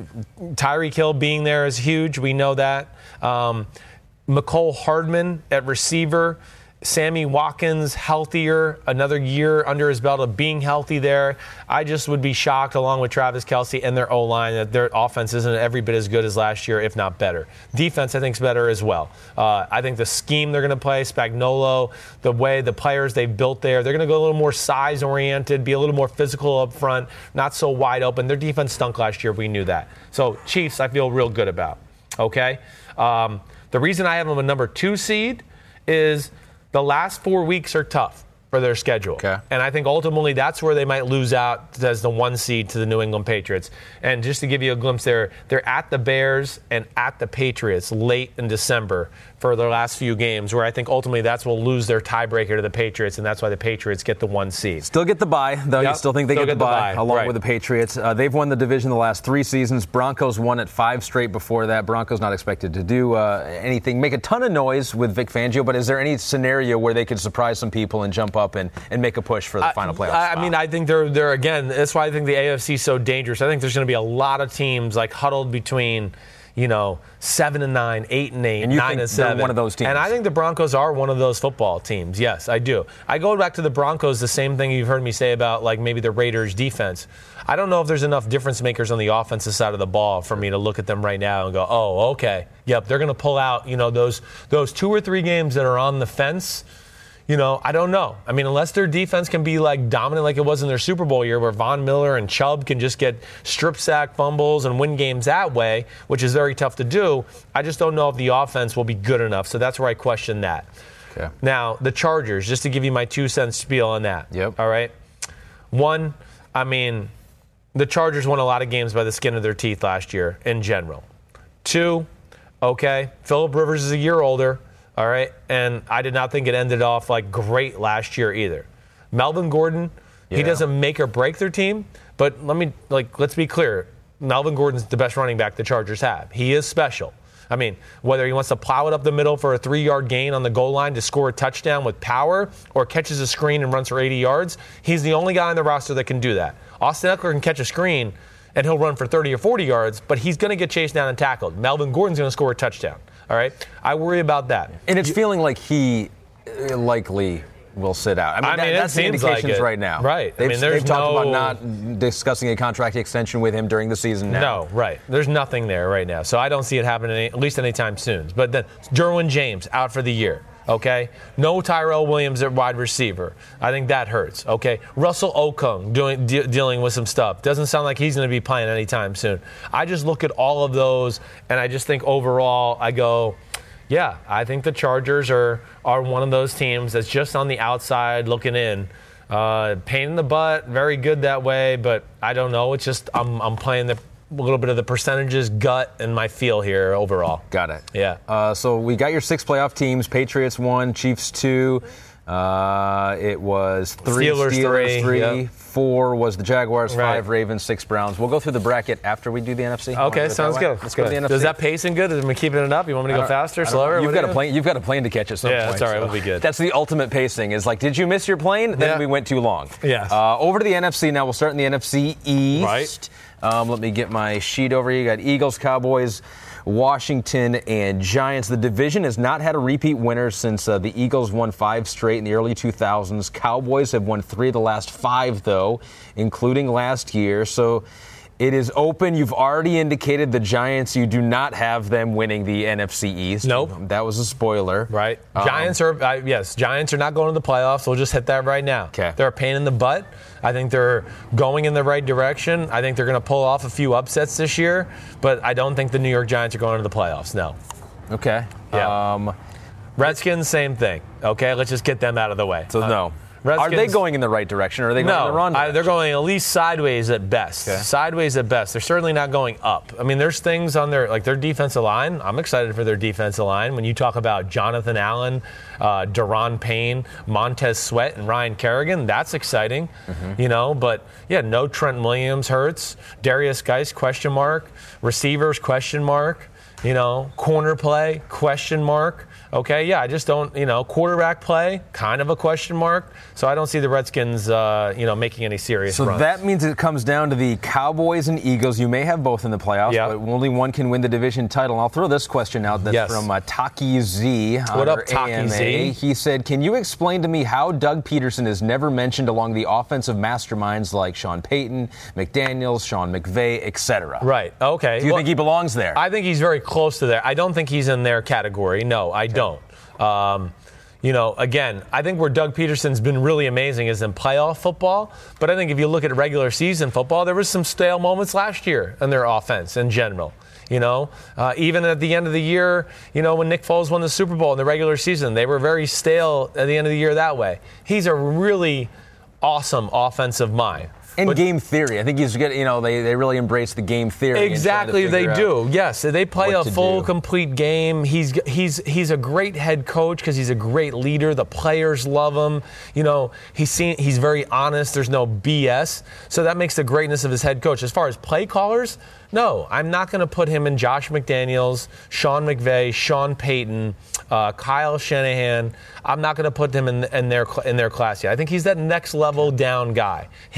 Tyreek Hill being there is huge. We know that. Um, Mecole Hardman at receiver. Sammy Watkins healthier, another year under his belt of being healthy there. I just would be shocked, along with Travis Kelce and their O-line, that their offense isn't every bit as good as last year, if not better. Defense, I think, is better as well. Uh, I think the scheme they're going to play, Spagnuolo, the way the players they've built there, they're going to go a little more size-oriented, be a little more physical up front, not so wide open. Their defense stunk last year. We knew that. So, Chiefs, I feel real good about. Okay? Um, the reason I have them a number two seed is – the last four weeks are tough for their schedule. Okay. And I think ultimately that's where they might lose out as the one seed to the New England Patriots. And just to give you a glimpse there, they're at the Bears and at the Patriots late in December for their last few games, where I think ultimately that's will lose their tiebreaker to the Patriots, and that's why the Patriots get the one seed. Still get the bye, though. Yep. You still think they Still get, get the, the bye, bye, along right. with the Patriots. Uh, they've won the division the last three seasons. Broncos won it five straight before that. Broncos not expected to do uh, anything, make a ton of noise with Vic Fangio, but is there any scenario where they could surprise some people and jump up and, and make a push for the I, final playoff I, spot? I mean, I think they're, they're, again, that's why I think the A F C is so dangerous. I think there's going to be a lot of teams like huddled between, you know, seven and nine, eight and eight, And you nine think and they're seven. one of those teams? And I think the Broncos are one of those football teams. Yes, I do. I go back to the Broncos, the same thing you've heard me say about like maybe the Raiders defense. I don't know if there's enough difference makers on the offensive side of the ball for me to look at them right now and go, oh, okay, yep, they're going to pull out, you know, those those two or three games that are on the fence. You know, I don't know. I mean, unless their defense can be like dominant like it was in their Super Bowl year where Von Miller and Chubb can just get strip sack fumbles and win games that way, which is very tough to do, I just don't know if the offense will be good enough. So that's where I question that. Okay. Now, the Chargers, just to give you my two cents spiel on that. Yep. All right. One, I mean, the Chargers won a lot of games by the skin of their teeth last year in general. Two, okay, Phillip Rivers is a year older. All right, and I did not think it ended off like great last year either. Melvin Gordon, yeah. he doesn't make or break their team, but let me like let's be clear. Melvin Gordon's the best running back the Chargers have. He is special. I mean, whether he wants to plow it up the middle for a three-yard gain on the goal line to score a touchdown with power or catches a screen and runs for eighty yards, he's the only guy on the roster that can do that. Austin Eckler can catch a screen and he'll run for thirty or forty yards, but he's going to get chased down and tackled. Melvin Gordon's going to score a touchdown. All right, I worry about that. And it's you, feeling like he likely will sit out. I mean, I that, mean that's the indications like right now. Right. They've, I mean, there's they've talked no, about not discussing a contract extension with him during the season now. No, right. There's nothing there right now. So I don't see it happening any, at least anytime soon. But then Derwin James out for the year. Okay, no Tyrell Williams at wide receiver. I think that hurts. Okay, Russell Okung doing de- dealing with some stuff. Doesn't sound like he's going to be playing anytime soon. I just look at all of those, and I just think overall, I go, yeah, I think the Chargers are are one of those teams that's just on the outside looking in. Uh, pain in the butt, very good that way, but I don't know. It's just I'm I'm playing the. A little bit of the percentages, gut, and my feel here overall. Got it. Yeah. Uh, so we got your six playoff teams. Patriots one, Chiefs two. Uh, it was three Steelers, Steelers, three. three. Yep. Four was the Jaguars, Right. five Ravens, six Browns. We'll go through the bracket after we do the N F C. Okay, sounds good. Let's go to the N F C. Does that pacing good? Is we keeping it up? You want me to go faster, slower? You've What got do a you- plane. You've got a plane to catch at some Yeah, point. that's all right. so We'll be good. That's the ultimate pacing. Is like, did you miss your plane? Then Yeah. we went too long. Yes. Uh, over to the N F C now. We'll start in the N F C East. Right. Um, let me get my sheet over here. You got Eagles, Cowboys, Washington, and Giants. The division has not had a repeat winner since uh, the Eagles won five straight in the early two thousands. Cowboys have won three of the last five, though, including last year. So it is open. You've already indicated the Giants. You do not have them winning the N F C East. Nope. That was a spoiler. Right. Um, Giants are, uh, yes, Giants are not going to the playoffs. We'll just hit that right now. Okay. They're a pain in the butt. I think they're going in the right direction. I think they're going to pull off a few upsets this year, but I don't think the New York Giants are going to the playoffs, no. Okay. Yeah. Um, Redskins, same thing. Okay, let's just get them out of the way. so, Uh, no. Redskins, Are they going in the right direction, or are they going in the No, wrong I, direction? they're going at least sideways at best. Okay. Sideways at best. They're certainly not going up. I mean, there's things on their, like their defensive line. I'm excited for their defensive line. When you talk about Jonathan Allen, uh, Daron Payne, Montez Sweat, and Ryan Kerrigan, that's exciting, mm-hmm. you know. But, yeah, no Trent Williams hurts. Darius Geis, question mark. Receivers, question mark. You know, corner play, question mark. Okay, yeah, I just don't, you know, quarterback play, kind of a question mark. So I don't see the Redskins, uh, you know, making any serious So runs. that means it comes down to the Cowboys and Eagles. You may have both in the playoffs, Yeah. but only one can win the division title. I'll throw this question out that's Yes. from uh, Taki Z. on What up, our Taki A M A. Z? He said, can you explain to me how Doug Peterson is never mentioned along the offensive masterminds like Sean Payton, McDaniels, Sean McVay, et cetera? Right, okay. Do you Well, think he belongs there? I think he's very close to there. I don't think he's in their category. No, I don't. Um, you know, again, I think where Doug Peterson's been really amazing is in playoff football. But I think if you look at regular season football, there was some stale moments last year in their offense in general. You know, uh, even at the end of the year, you know, when Nick Foles won the Super Bowl in the regular season, they were very stale at the end of the year that way. He's a really awesome offensive mind. And But- game theory. I think he's good. You know, they, they really embrace the game theory. and try to Exactly, they figure out- do. Yes, they play a what to full, do. complete game. He's he's he's a great head coach because he's a great leader. The players love him. You know, he's seen, he's very honest. There's no B S. So that makes the greatness of his head coach. As far as play callers, no, I'm not going to put him in Josh McDaniels, Sean McVay, Sean Payton, uh, Kyle Shanahan. I'm not going to put him in, in their in their class yet. I think he's that next level down guy. Him,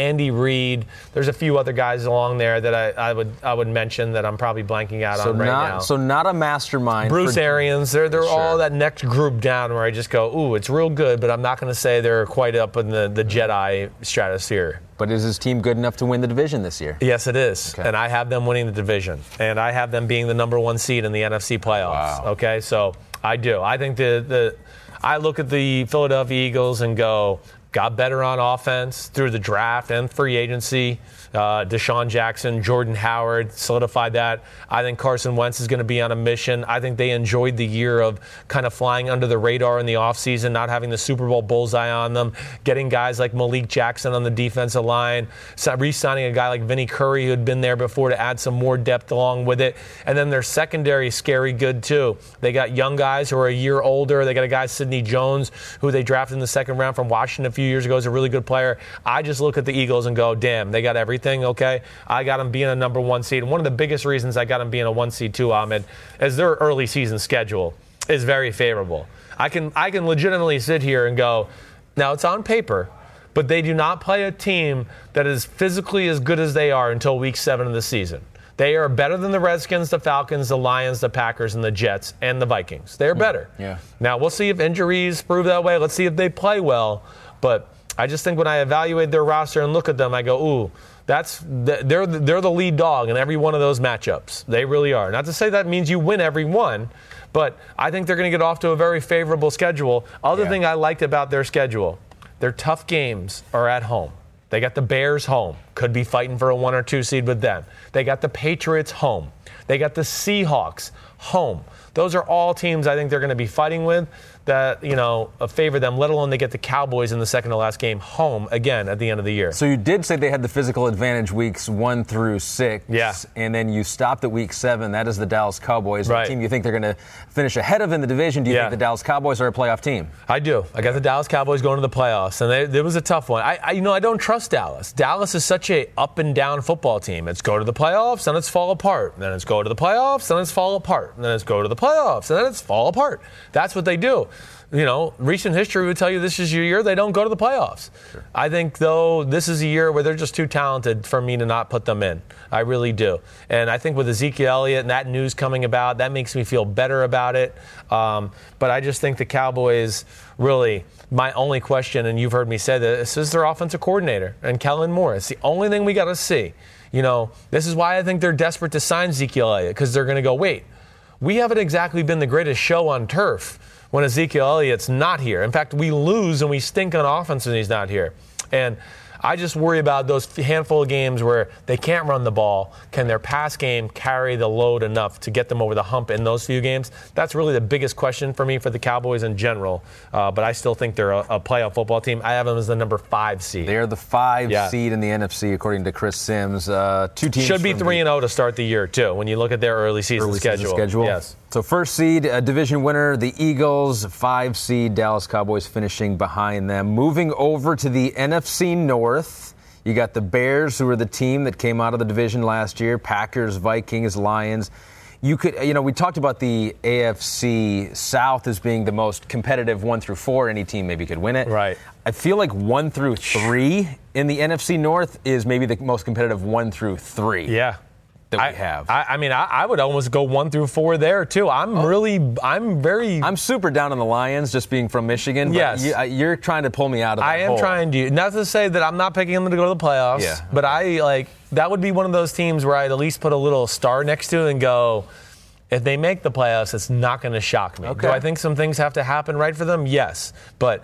Andy Reid. There's a few other guys along there that I, I would I would mention that I'm probably blanking out so on right not, now. So not a mastermind. Bruce for, Arians. They're they're sure. all that next group down where I just go, ooh, it's real good, but I'm not going to say they're quite up in the, the Jedi stratosphere. But is his team good enough to win the division this year? Yes, it is. Okay. And I have them winning the division. And I have them being the number one seed in the N F C playoffs. Wow. Okay, so I do. I think the, the I look at the Philadelphia Eagles and go, got better on offense through the draft and free agency. Uh, Deshaun Jackson, Jordan Howard solidified that. I think Carson Wentz is going to be on a mission. I think they enjoyed the year of kind of flying under the radar in the offseason, not having the Super Bowl bullseye on them, getting guys like Malik Jackson on the defensive line, re-signing a guy like Vinny Curry who had been there before to add some more depth along with it. And then their secondary is scary good too. They got young guys who are a year older. They got a guy, Sidney Jones, who they drafted in the second round from Washington a few years ago, is a really good player. I just look at the Eagles and go, damn, they got everything. Okay, I got them being a number one seed. And one of the biggest reasons I got them being a one seed too, Ahmed, is their early season schedule is very favorable. I can I can legitimately sit here and go, now it's on paper, but they do not play a team that is physically as good as they are until week seven of the season. They are better than the Redskins, the Falcons, the Lions, the Packers, and the Jets, and the Vikings. They're better. Yeah. Now we'll see if injuries prove that way. Let's see if they play well. But I just think when I evaluate their roster and look at them, I go, ooh, That's they're they're the lead dog in every one of those matchups. They really are. Not to say that means you win every one, but I think they're going to get off to a very favorable schedule. Other Yeah. thing I liked about their schedule, their tough games are at home. They got the Bears home. Could be fighting for a one or two seed with them. They got the Patriots home. They got the Seahawks home. Those are all teams I think they're going to be fighting with that, you know, favor them, let alone they get the Cowboys in the second to last game home again at the end of the year. So you did say they had the physical advantage weeks one through six. Yeah. And then you stopped at week seven. That is the Dallas Cowboys. Right. A team you think they're going to finish ahead of in the division. Do you Yeah. think the Dallas Cowboys are a playoff team? I do. I got the Dallas Cowboys going to the playoffs, and they, it was a tough one. I, I, you know, I don't trust Dallas. Dallas is such a up and down football team. It's go to the playoffs, then it's fall apart. Then it's go to the playoffs, then it's fall apart. Then it's go to the playoffs, and then it's fall apart. That's what they do. You know, recent history would tell you this is your year. They don't go to the playoffs. Sure. I think, though, this is a year where they're just too talented for me to not put them in. I really do. And I think with Ezekiel Elliott and that news coming about, that makes me feel better about it. Um, but I just think the Cowboys really, my only question, and you've heard me say this, is their offensive coordinator and Kellen Moore. It's the only thing we got to see. You know, this is why I think they're desperate to sign Ezekiel Elliott, because they're going to go, wait, we haven't exactly been the greatest show on turf when Ezekiel Elliott's not here. In fact, we lose and we stink on offense when he's not here. And I just worry about those handful of games where they can't run the ball. Can their pass game carry the load enough to get them over the hump in those few games? That's really the biggest question for me for the Cowboys in general. Uh, but I still think they're a, a playoff football team. I have them as the number five seed. They're the five Yeah. seed in the N F C, according to Chris Sims. Uh, two teams Should be from three the and zero to start the year too. When you look at their early season early schedule. season schedule. Yes. So first seed, uh, division winner, the Eagles. Five seed, Dallas Cowboys finishing behind them. Moving over to the N F C North. You got the Bears, who are the team that came out of the division last year. Packers, Vikings, Lions. You could, you know, we talked about the A F C South as being the most competitive one through four. Any team maybe could win it. Right. I feel like one through three in the N F C North is maybe the most competitive one through three. Yeah. That we I, have. I, I mean, I, I would almost go one through four there too. I'm Oh. really, I'm very. I'm super down on the Lions, just being from Michigan. But Yes. you, I- you're trying to pull me out of that I am hole. trying to. Not to say that I'm not picking them to go to the playoffs. Yeah. But I like that would be one of those teams where I'd at least put a little star next to it and go, if they make the playoffs, it's not going to shock me. Okay. Do I think some things have to happen right for them? Yes. But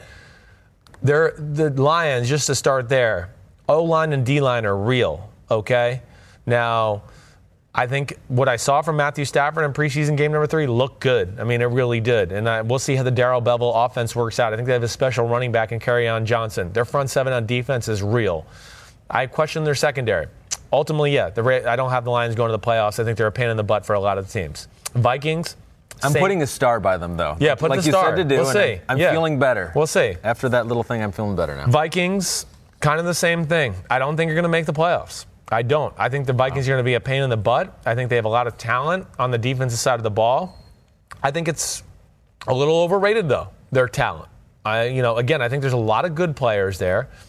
they're the Lions, just to start there, O-line and D-line are real. Okay. Now, I think what I saw from Matthew Stafford in preseason game number three looked good. I mean, it really did. And I, we'll see how the Darrell Bevell offense works out. I think they have a special running back in Kerryon Johnson. Their front seven on defense is real. I question their secondary. Ultimately, yeah, the, I don't have the Lions going to the playoffs. I think they're a pain in the butt for a lot of the teams. Vikings. I'm same. putting a star by them, though. Yeah, put like the you star. said to do. We'll and see. I'm, I'm Yeah. feeling better. We'll see. After that little thing, I'm feeling better now. Vikings, kind of the same thing. I don't think you're going to make the playoffs. I don't. I think the Vikings are going to be a pain in the butt. I think they have a lot of talent on the defensive side of the ball. I think it's a little overrated, though, their talent. I, you know, again, I think there's a lot of good players there.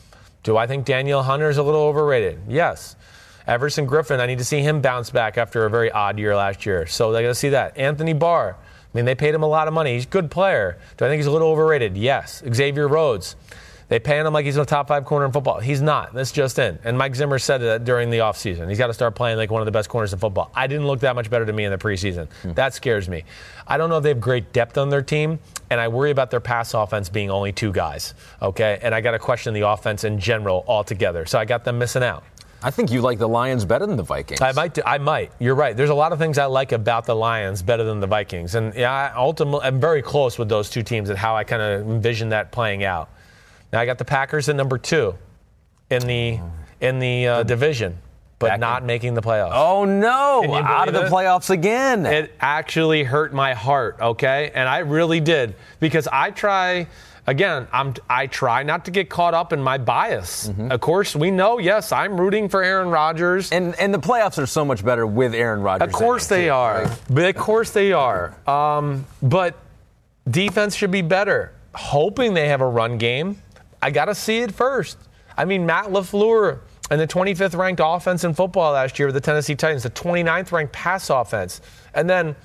Do I think Danielle Hunter is a little overrated? Yes. Everson Griffin, I need to see him bounce back after a very odd year last year. So they got to see that. Anthony Barr, I mean, they paid him a lot of money. He's a good player. Do I think he's a little overrated? Yes. Xavier Rhodes, they paying him like he's a top five corner in football. He's not. That's just in. And Mike Zimmer said that during the offseason. He's got to start playing like one of the best corners in football. I didn't look that much better to me in the preseason. Hmm. That scares me. I don't know if they have great depth on their team, and I worry about their pass offense being only two guys, okay? And I got to question the offense in general altogether. So I got them missing out. I think you like the Lions better than the Vikings. I might. I might. You're right. There's a lot of things I like about the Lions better than the Vikings, and yeah, I ultimately, I'm very close with those two teams and how I kind of envision that playing out. Now I got the Packers at number two in the in the uh, division, but Back not in. making the playoffs. Oh no! Out of the it? playoffs again. It actually hurt my heart. Okay, and I really did because I try. Again, I'm, I try not to get caught up in my bias. Mm-hmm. Of course, we know, yes, I'm rooting for Aaron Rodgers. And and the playoffs are so much better with Aaron Rodgers. Of course they too, are. Right? But of course they are. Um, but defense should be better. Hoping they have a run game. I got to see it first. I mean, Matt LaFleur and the twenty-fifth ranked offense in football last year with the Tennessee Titans, the twenty-ninth ranked pass offense. And then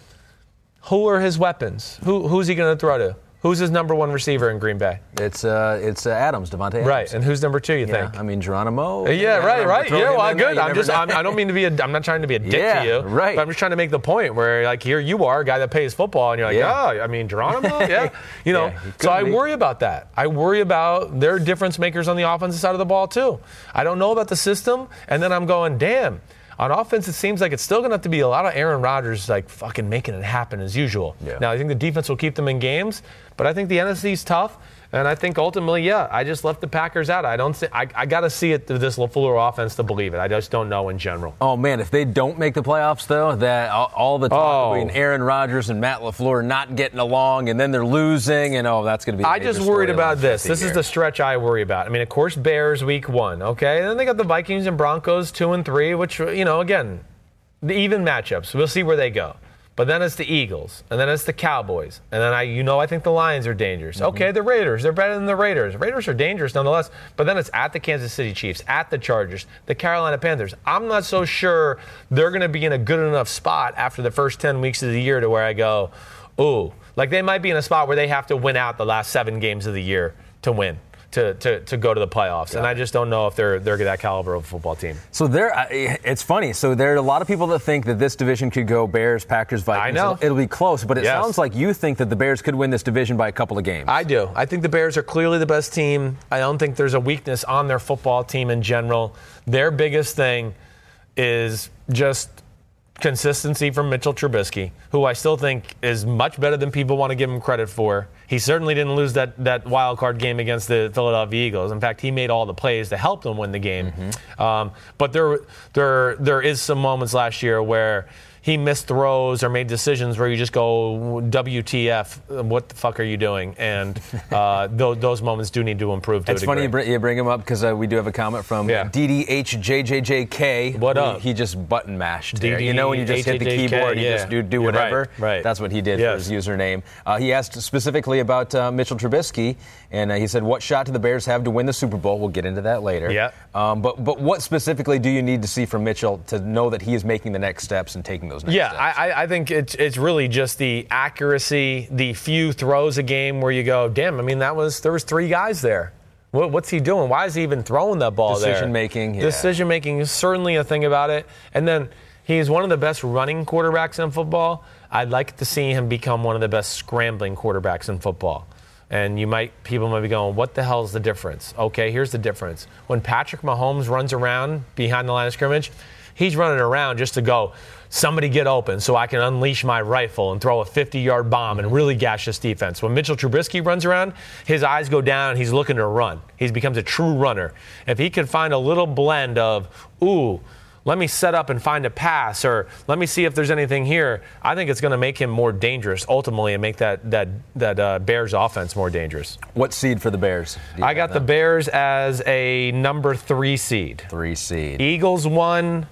who are his weapons? Who Who's he going to throw to? Who's his number one receiver in Green Bay? It's uh, it's uh, Adams, Devontae Adams. Right, and who's number two? You yeah, think? I mean, Geronimo. Uh, yeah, right, right. Yeah, well, good. I'm just. I'm, I don't mean to be. A, I'm not trying to be a dick yeah, to you. Right. But I'm just trying to make the point where, like, here you are, a guy that plays football, and you're like, yeah. oh, I mean, Geronimo, yeah, you know. Yeah, so I be. worry about that. I worry about their difference makers on the offensive side of the ball too. I don't know about the system, and then I'm going, damn. On offense, it seems like it's still going to have to be a lot of Aaron Rodgers, like, fucking making it happen as usual. Yeah. Now, I think the defense will keep them in games, but I think the N F C's tough, and I think ultimately, yeah, I just left the Packers out. I don't. Th- I, I got to see it through this LaFleur offense to believe it. I just don't know in general. Oh, man, if they don't make the playoffs, though, that all, all the talk oh. between Aaron Rodgers and Matt LaFleur not getting along, and then they're losing, and, oh, that's going to be the I just worried about this. This year. is the stretch I worry about. I mean, of course, Bears week one, okay? And then they got the Vikings and Broncos two and three, which, you know, again, the even matchups. We'll see where they go. But then it's the Eagles, and then it's the Cowboys, and then I, you know, I think the Lions are dangerous. Mm-hmm. Okay, the Raiders, they're better than the Raiders. Raiders are dangerous nonetheless. But then it's at the Kansas City Chiefs, at the Chargers, the Carolina Panthers. I'm not so sure they're going to be in a good enough spot after the first ten weeks of the year to where I go, ooh, like they might be in a spot where they have to win out the last seven games of the year to win. To, to, to go to the playoffs, yeah. And I just don't know if they're they're that caliber of a football team. So there, it's funny. So there are a lot of people that think that this division could go Bears, Packers, Vikings. I know it'll, it'll be close, but it yes. sounds like you think that the Bears could win this division by a couple of games. I do. I think the Bears are clearly the best team. I don't think there's a weakness on their football team in general. Their biggest thing is just consistency from Mitchell Trubisky, who I still think is much better than people want to give him credit for. He certainly didn't lose that, that wild card game against the Philadelphia Eagles. In fact, he made all the plays to help them win the game. Mm-hmm. Um, but there, there, there is some moments last year where he missed throws or made decisions where you just go, W T F, what the fuck are you doing? And uh, those, those moments do need to improve to It's a funny degree. you bring, you bring him up because uh, we do have a comment from yeah. D D H J J J K. What he, up? He just button mashed. D D H J J K, You know when you just hit the keyboard and yeah. you just do, do whatever? Right, right. That's what he did yes. for his username. Uh, he asked specifically about uh, Mitchell Trubisky, and uh, he said, what shot do the Bears have to win the Super Bowl? We'll get into that later. Yeah. Um, but, but what specifically do you need to see from Mitchell to know that he is making the next steps and taking those next yeah, steps? Yeah, I, I think it's it's really just the accuracy, the few throws a game where you go, damn, I mean, that was there was three guys there. What, what's he doing? Why is he even throwing that ball Decision there? Decision making. Yeah. Decision making is certainly a thing about it. And then he's one of the best running quarterbacks in football. I'd like to see him become one of the best scrambling quarterbacks in football. And you might, people might be going, what the hell is the difference? Okay, here's the difference. When Patrick Mahomes runs around behind the line of scrimmage, he's running around just to go, somebody get open so I can unleash my rifle and throw a fifty-yard bomb and really gash this defense. When Mitchell Trubisky runs around, his eyes go down and he's looking to run. He becomes a true runner. If he could find a little blend of, ooh, let me set up and find a pass, or let me see if there's anything here, I think it's going to make him more dangerous ultimately and make that that that uh, Bears offense more dangerous. What seed for the Bears? I got the Bears as a number three seed. Three seed. Eagles one,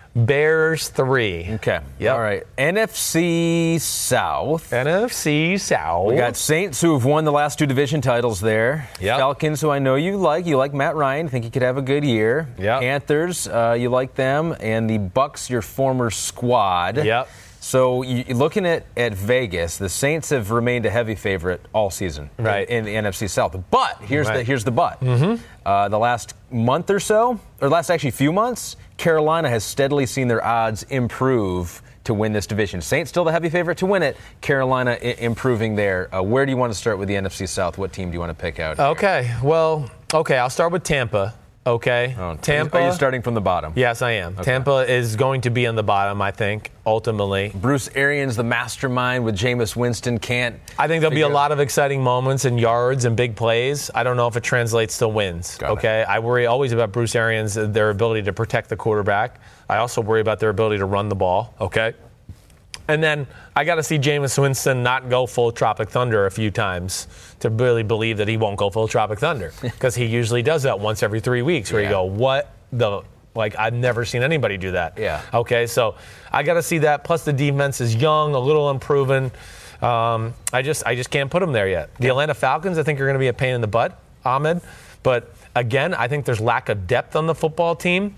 Bears three. Okay. Yep. All right. N F C South. N F C South. We got Saints, who have won the last two division titles there. Yep. Falcons, who I know you like. You like Matt Ryan. Think he could have a good year. Yep. Panthers, uh, you like them. And the Bucks, your former squad. Yep. So you, looking at, at Vegas, the Saints have remained a heavy favorite all season right. in, in the N F C South. But here's right. the here's the but. Mm-hmm. Uh, the last month or so, or last actually few months, Carolina has steadily seen their odds improve to win this division. Saints still the heavy favorite to win it. Carolina I- improving there. Uh, where do you want to start with the N F C South? What team do you want to pick out? Okay. Here? Well, okay. I'll start with Tampa. Okay. Oh, Tampa. Are you starting from the bottom? Yes, I am. Okay. Tampa is going to be on the bottom, I think, ultimately. Bruce Arians, the mastermind with Jameis Winston, can't. I think there'll be a figure- lot of exciting moments and yards and big plays. I don't know if it translates to wins. Got it. Okay. I worry always about Bruce Arians, their ability to protect the quarterback. I also worry about their ability to run the ball. Okay. And then I got to see Jameis Winston not go full Tropic Thunder a few times to really believe that he won't go full Tropic Thunder, because he usually does that once every three weeks where Yeah. you go, what the, like, I've never seen anybody do that. Yeah. Okay, so I got to see that. Plus the defense is young, a little unproven. Um, I just I just can't put them there yet. The Atlanta Falcons, I think, are going to be a pain in the butt, Ahmed. But again, I think there's lack of depth on the football team.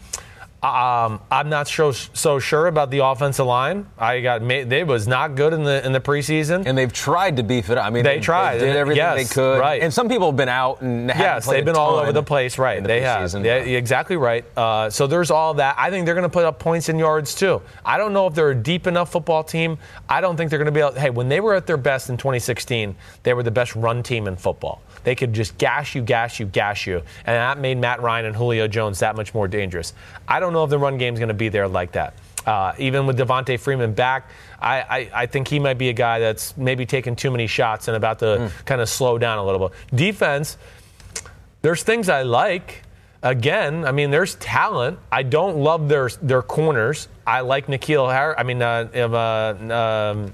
Um, I'm not so, so sure about the offensive line. I got they was not good in the in the preseason. And they've tried to beef it up. I mean, They they, tried. They did everything Yes, they could. right. And some people have been out and haven't Yes, played they've been a all ton over the place, right? in the They have. preseason. Yeah, you're exactly right. Uh, so there's all that. I think they're going to put up points and yards too. I don't know if they're a deep enough football team. I don't think they're going to be able. Hey, when they were at their best in twenty sixteen, they were the best run team in football. They could just gash you, gash you, gash you, and that made Matt Ryan and Julio Jones that much more dangerous. I don't know if the run game's going to be there like that. Uh, even with Devontae Freeman back, I, I, I think he might be a guy that's maybe taking too many shots and about to mm. kind of slow down a little bit. Defense, there's things I like. Again, I mean, there's talent. I don't love their their corners. I like N'Keal Harry. I mean, uh, uh, um,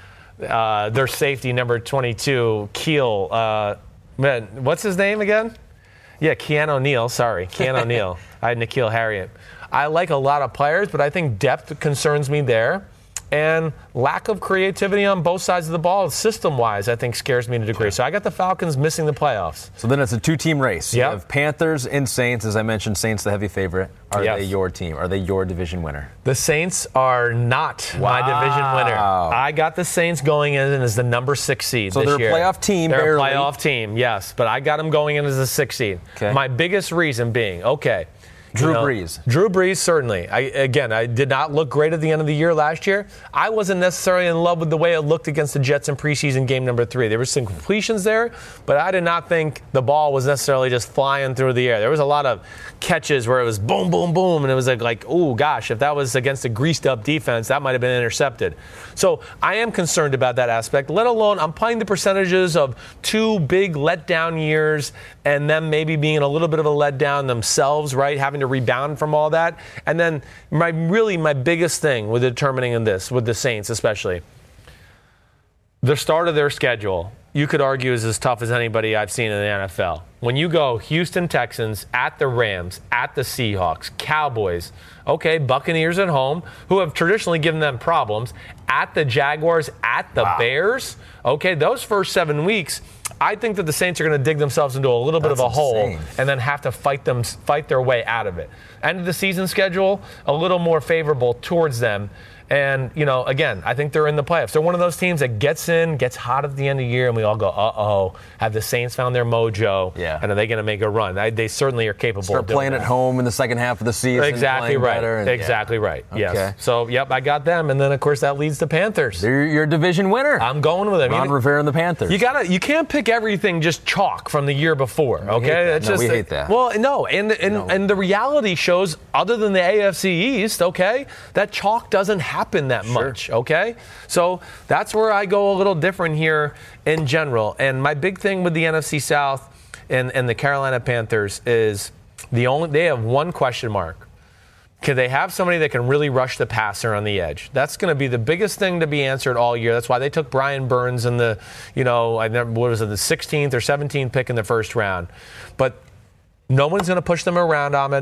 uh, their safety number twenty-two, Keel. Uh, man, what's his name again? Yeah, Keanu O'Neal. Sorry, Keanu O'Neal. I had N'Keal Harriet. I like a lot of players, but I think depth concerns me there. And lack of creativity on both sides of the ball, system-wise, I think scares me to a degree. Sure. So I got the Falcons missing the playoffs. So then it's a two-team race. Yep. You have Panthers and Saints. As I mentioned, Saints the heavy favorite. Are yes. they your team? Are they your division winner? The Saints are not wow. my division winner. I got the Saints going in as the number six seed so this they're year. a playoff team, They're barely. a playoff team, yes. But I got them going in as a six seed. Okay. My biggest reason being, okay, Drew you know, Brees. Drew Brees, certainly. I, again, I did not look great at the end of the year last year. I wasn't necessarily in love with the way it looked against the Jets in preseason game number three. There were some completions there, but I did not think the ball was necessarily just flying through the air. There was a lot of catches where it was boom, boom, boom, and it was like, like oh, gosh, if that was against a greased-up defense, that might have been intercepted. So I am concerned about that aspect, let alone I'm playing the percentages of two big letdown years and them maybe being a little bit of a letdown themselves, right, having to rebound from all that. And then my really my biggest thing with determining in this, with the Saints especially, the start of their schedule, you could argue is as tough as anybody I've seen in the N F L. When you go Houston Texans, at the Rams, at the Seahawks, Cowboys, okay, Buccaneers at home, who have traditionally given them problems, at the Jaguars, at the wow. Bears, okay, those first seven weeks, I think that the Saints are going to dig themselves into a little bit That's of a insane. hole and then have to fight them, fight their way out of it. End of the season schedule, a little more favorable towards them. And, you know, again, I think they're in the playoffs. They're one of those teams that gets in, gets hot at the end of the year, and we all go, uh-oh, have the Saints found their mojo? Yeah. And are they going to make a run? I, they certainly are capable Start of doing playing that. at home in the second half of the season. Exactly right. And, exactly yeah. right. Yes. Okay. So, yep, I got them. And then, of course, that leads to Panthers. They're your division winner. I'm going with them. Ron you, Rivera and the Panthers. You gotta. You can't pick everything just chalk from the year before. Okay, it's no, just we hate that. Well, no, and and, no. and the reality shows, other than the A F C East, okay, that chalk doesn't happen that sure. much. Okay, so that's where I go a little different here in general. And my big thing with the N F C South and and the Carolina Panthers is the only they have one question mark. Can they have somebody that can really rush the passer on the edge? That's going to be the biggest thing to be answered all year. That's why they took Brian Burns in the, you know, I never, what was it, the sixteenth or seventeenth pick in the first round. But no one's going to push them around, Ahmed.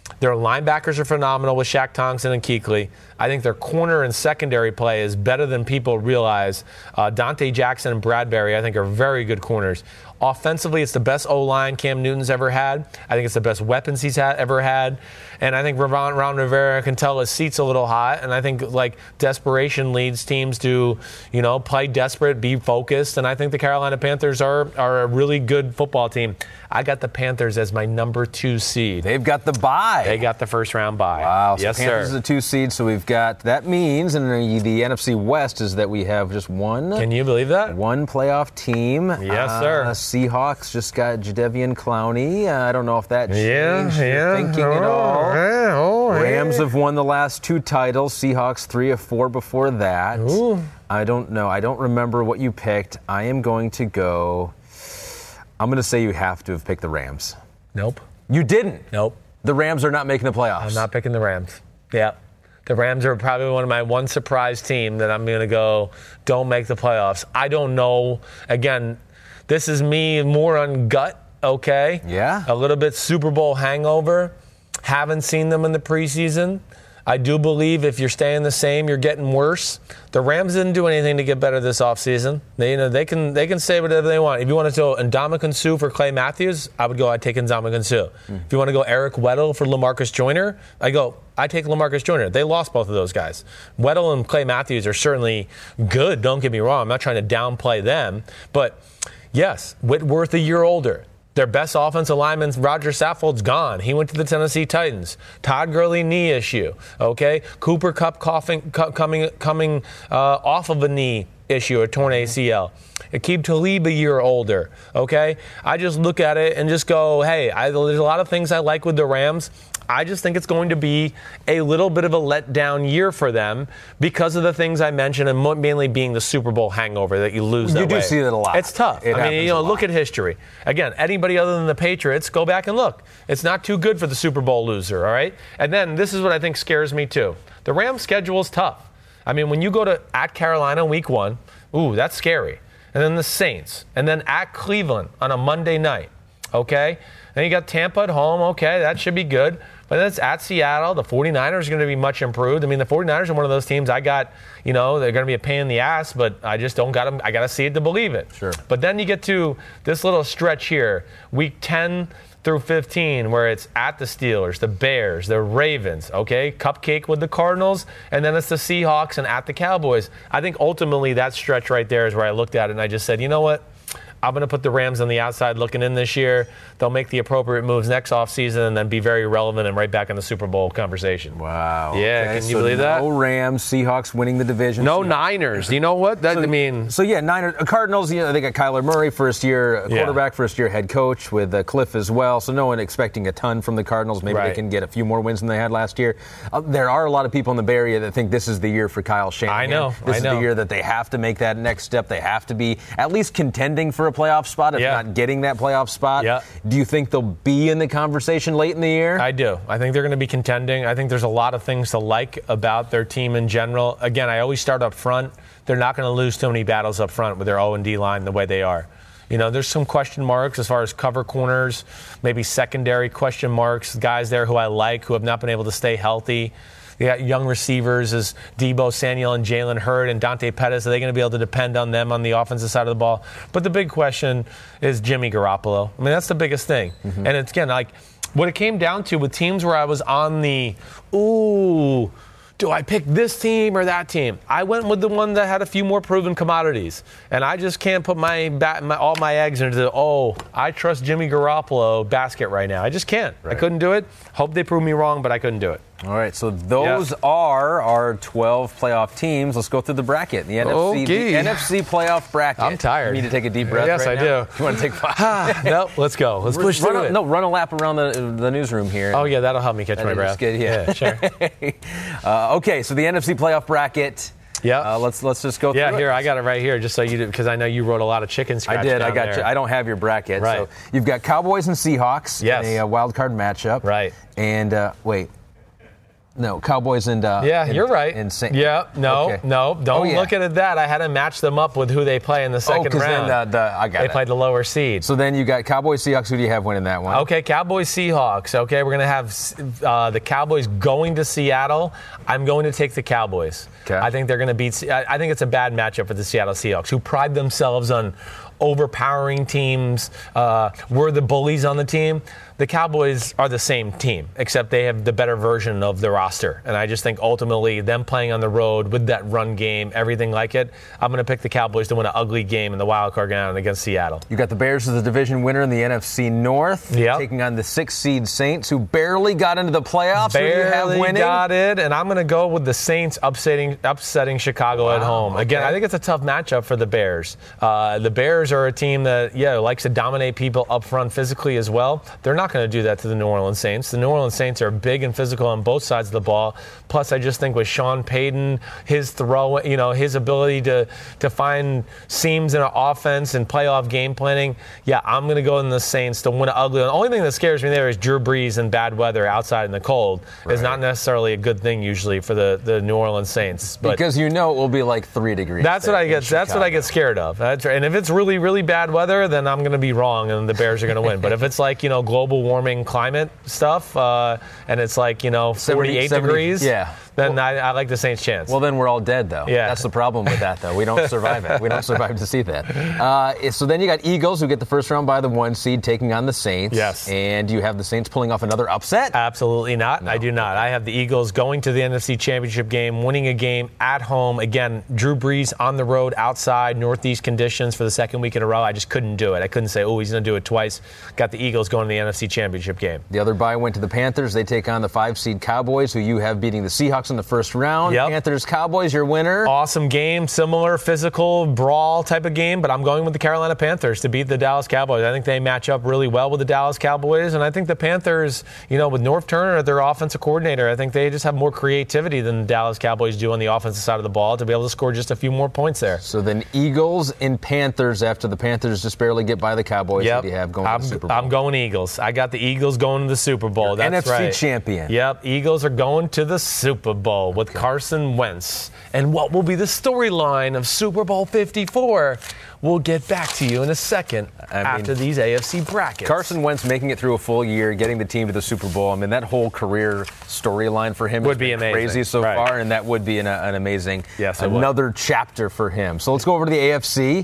Their linebackers are phenomenal with Shaq Thompson and Kuechly. I think their corner and secondary play is better than people realize. Uh, Dante Jackson and Bradbury, I think, are very good corners. Offensively, it's the best O-line Cam Newton's ever had. I think it's the best weapons he's had, ever had. And I think Ron, Ron Rivera can tell his seat's a little hot. And I think, like, desperation leads teams to, you know, play desperate, be focused. And I think the Carolina Panthers are, are a really good football team. I got the Panthers as my number two seed. They've got the bye. They got the first round bye. Wow. So yes, Panthers sir. is a two seed, so we've got, that means in the, the N F C West is that we have just one. Can you believe that? One playoff team. Yes, uh, sir. Seahawks just got Jadeveon Clowney. Uh, I don't know if that changed Yeah, your yeah. thinking oh, at all. yeah, oh, Rams yeah. have won the last two titles. Seahawks three of four before that. Ooh. I don't know. I don't remember what you picked. I am going to go. I'm going to say you have to have picked the Rams. Nope. You didn't. Nope. The Rams are not making the playoffs. I'm not picking the Rams. Yeah. The Rams are probably one of my one surprise team that I'm going to go, don't make the playoffs. I don't know. Again, this is me more on gut, okay? Yeah. A little bit Super Bowl hangover. Haven't seen them in the preseason. I do believe if you're staying the same, you're getting worse. The Rams didn't do anything to get better this offseason. They, you know, they can they can say whatever they want. If you want to go Ndamukong Suh for Clay Matthews, I would go, I'd take Ndamukong Suh. Mm. If you want to go Eric Weddle for LaMarcus Joyner, I go, I take LaMarcus Joyner. They lost both of those guys. Weddle and Clay Matthews are certainly good, don't get me wrong. I'm not trying to downplay them. But, yes, Whitworth a year older. Their best offensive lineman, Roger Saffold's gone. He went to the Tennessee Titans. Todd Gurley, knee issue. Okay, Cooper Kupp coughing, cu- coming coming uh, off of a knee issue, a torn A C L. Aqib Talib a year older. Okay, I just look at it and just go, hey, I, there's a lot of things I like with the Rams. I just think it's going to be a little bit of a letdown year for them because of the things I mentioned, and mainly being the Super Bowl hangover that you lose that You do way. see that a lot. It's tough. It I mean, you know, happens a look lot. at history. Again, anybody other than the Patriots, go back and look. It's not too good for the Super Bowl loser, all right? And then this is what I think scares me too. The Rams' schedule is tough. I mean, when you go to at Carolina week one, ooh, that's scary. And then the Saints, and then at Cleveland on a Monday night, okay? Then you got Tampa at home, okay, that should be good. But then it's at Seattle. The 49ers are going to be much improved. I mean, the 49ers are one of those teams I got, you know, they're going to be a pain in the ass, but I just don't got them. I got to see it to believe it. Sure. But then you get to this little stretch here, week ten through fifteen, where it's at the Steelers, the Bears, the Ravens, okay, cupcake with the Cardinals, and then it's the Seahawks and at the Cowboys. I think ultimately that stretch right there is where I looked at it and I just said, you know what? I'm going to put the Rams on the outside looking in this year. They'll make the appropriate moves next offseason and then be very relevant and right back in the Super Bowl conversation. Wow. Yeah, Okay, can you so believe that? No Rams, Seahawks winning the division. No Seahawks. Niners. You know what? That, So, I mean, so yeah, Niners, uh, Cardinals. You know, they got Kyler Murray, first year Yeah. quarterback, first year head coach with uh, Cliff as well. So no one expecting a ton from the Cardinals. Maybe Right. they can get a few more wins than they had last year. Uh, there are a lot of people in the Bay Area that think this is the year for Kyle Shanahan. I know, This I is know. the year that they have to make that next step. They have to be at least contending for a playoff spot, if Yeah. not getting that playoff spot. Yeah. Do you think they'll be in the conversation late in the year? I do. I think they're going to be contending. I think there's a lot of things to like about their team in general. Again, I always start up front. They're not going to lose too many battles up front with their O and D line the way they are. You know, there's some question marks as far as cover corners, maybe secondary question marks, guys there who I like who have not been able to stay healthy. They got young receivers as Debo Samuel and Jalen Hurd and Dante Pettis. Are they going to be able to depend on them on the offensive side of the ball? But the big question is Jimmy Garoppolo. I mean, that's the biggest thing. Mm-hmm. And it's, again, like what it came down to with teams where I was on the, ooh, do I pick this team or that team? I went with the one that had a few more proven commodities. And I just can't put my, bat, my all my eggs into the, oh, I trust Jimmy Garoppolo basket right now. I just can't. Right. I couldn't do it. Hope they prove me wrong, but I couldn't do it. All right, so those Yeah. are our twelve playoff teams. Let's go through the bracket. The N F C, Okay. the N F C playoff bracket. I'm tired. You need to take a deep breath. Yes, right I now? do. You want to take five? Nope, let's go. Let's push run through a, it. No, run a lap around the the newsroom here. Oh, yeah, that'll help me catch That'll my breath. just get- yeah. yeah, sure. uh, okay, so the N F C playoff bracket. Yeah. Uh, let's let's just go Yeah, through here, it. I got it right here, just so you did, because I know you wrote a lot of chicken scratch I did. I down got there. you. I don't have your bracket. Right. So you've got Cowboys and Seahawks Yes. in a uh, wild card matchup. Right. And uh, wait. No, Cowboys and uh, yeah, and, you're right. And Saint- yeah, no, okay. no, don't oh, yeah. look at it that. I had to match them up with who they play in the second oh, 'cause round. Then the, the, I got they it. played the lower seed. So then you got Cowboys, Seahawks. Who do you have winning that one? Okay, Cowboys, Seahawks. Okay, we're going to have uh, the Cowboys going to Seattle. I'm going to take the Cowboys. Okay. I think they're going to beat – I think it's a bad matchup for the Seattle Seahawks, who pride themselves on overpowering teams. Uh, we're the bullies on the team. The Cowboys are the same team, except they have the better version of the roster. And I just think ultimately them playing on the road with that run game, everything like it, I'm going to pick the Cowboys to win an ugly game in the wild card round against Seattle. You got the Bears as the division winner in the N F C North, yep. taking on the sixth seed Saints, who barely got into the playoffs. Barely Who do you have winning? got it, and I'm going to go with the Saints upsetting upsetting Chicago wow, at home. Again, okay. I think it's a tough matchup for the Bears. Uh, the Bears are a team that, yeah, likes to dominate people up front physically as well. They're not going to do that to the New Orleans Saints. The New Orleans Saints are big and physical on both sides of the ball. Plus, I just think with Sean Payton, his throw, you know, his ability to to find seams in an offense and playoff game planning, yeah, I'm going to go in the Saints to win an ugly. The only thing that scares me there is Drew Brees and bad weather outside in the cold. Right. Is not necessarily a good thing usually for the, the New Orleans Saints. But because you know it will be like three degrees. That's what I get. That's what I get scared of. That's right. And if it's really, really bad weather, then I'm going to be wrong, and the Bears are going to win. But if it's like, you know, global warming climate stuff, uh, and it's like, you know, forty-eight seventy, degrees, yeah. then well, I, I like the Saints' chance. Well, then we're all dead, though. Yeah. That's the problem with that, though. We don't survive it. We don't survive to see that. Uh, so then you got Eagles, who get the first round by the one seed, taking on the Saints. Yes. And you have the Saints pulling off another upset? Absolutely not. No. I do not. I have the Eagles going to the N F C Championship game, winning a game at home. Again, Drew Brees on the road, outside, northeast conditions for the second week in a row. I just couldn't do it. I couldn't say, oh, he's going to do it twice. Got the Eagles going to the N F C Championship game. The other bye went to the Panthers. They take on the five-seed Cowboys, who you have beating the Seahawks in the first round. Yep. Panthers, Cowboys, your winner. Awesome game, similar physical brawl type of game, but I'm going with the Carolina Panthers to beat the Dallas Cowboys. I think they match up really well with the Dallas Cowboys, and I think the Panthers, you know, with Norv Turner, their offensive coordinator, I think they just have more creativity than the Dallas Cowboys do on the offensive side of the ball to be able to score just a few more points there. So then Eagles and Panthers after the Panthers just barely get by the Cowboys. Yep. What do you have going I'm, to the Super Bowl? I'm going Eagles. I got the Eagles going to the Super Bowl. Your That's N F C right. champion. Yep, Eagles are going to the Super Bowl with okay. Carson Wentz. And what will be the storyline of Super Bowl fifty-four? We'll get back to you in a second I after mean, these A F C brackets. Carson Wentz making it through a full year, getting the team to the Super Bowl. I mean, that whole career storyline for him would has be been amazing. crazy so right. far, and that would be an, an amazing yes, another chapter for him. So let's go over to the A F C.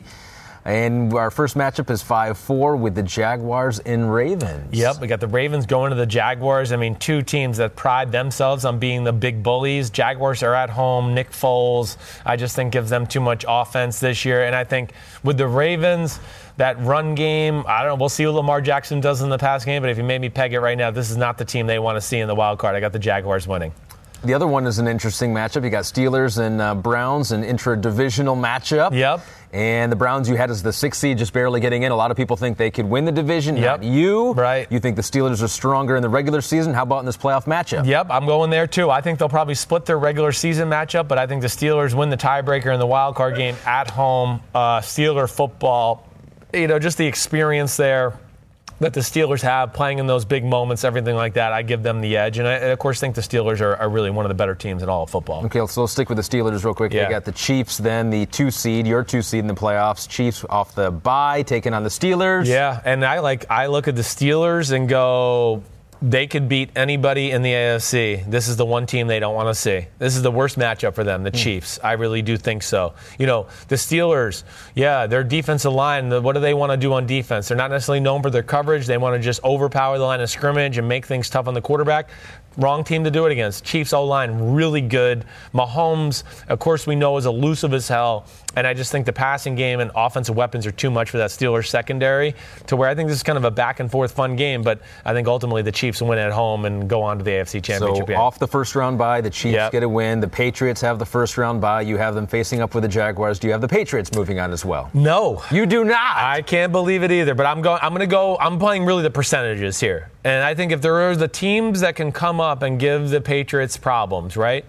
And our first matchup is five four with the Jaguars and Ravens. Yep, we got the Ravens going to the Jaguars. I mean, two teams that pride themselves on being the big bullies. Jaguars are at home. Nick Foles, I just think, gives them too much offense this year. And I think with the Ravens, that run game, I don't know, we'll see what Lamar Jackson does in the pass game, but if you made me peg it right now, this is not the team they want to see in the wild card. I got the Jaguars winning. The other one is an interesting matchup. You got Steelers and uh, Browns, an intra-divisional matchup. Yep. And the Browns you had as the sixth seed, just barely getting in. A lot of people think they could win the division. Yep. Not you. Right. You think the Steelers are stronger in the regular season. How about in this playoff matchup? Yep, I'm going there too. I think they'll probably split their regular season matchup, but I think the Steelers win the tiebreaker in the wild card game at home. Uh, Steeler football, you know, just the experience there that the Steelers have playing in those big moments, everything like that, I give them the edge. And I, of course, think the Steelers are, are really one of the better teams in all of football. Okay, so let's stick with the Steelers real quick. Yeah. They got the Chiefs, then the two seed, your two seed in the playoffs. Chiefs off the bye, taking on the Steelers. Yeah, and I like I look at the Steelers and go, they could beat anybody in the A F C. This is the one team they don't want to see. This is the worst matchup for them, the mm. Chiefs. I really do think so. You know, the Steelers, yeah, their defensive line, what do they want to do on defense? They're not necessarily known for their coverage. They want to just overpower the line of scrimmage and make things tough on the quarterback. Wrong team to do it against. Chiefs O-line, really good. Mahomes, of course, we know is elusive as hell. And I just think the passing game and offensive weapons are too much for that Steelers secondary to where I think this is kind of a back-and-forth fun game. But I think ultimately the Chiefs win at home and go on to the A F C Championship so game. Off the first round bye, the Chiefs yep. get a win. The Patriots have the first round bye. You have them facing up with the Jaguars. Do you have the Patriots moving on as well? No. You do not. I can't believe it either. But I'm going. I'm going to go. I'm playing really the percentages here. And I think if there are the teams that can come up and give the Patriots problems, right?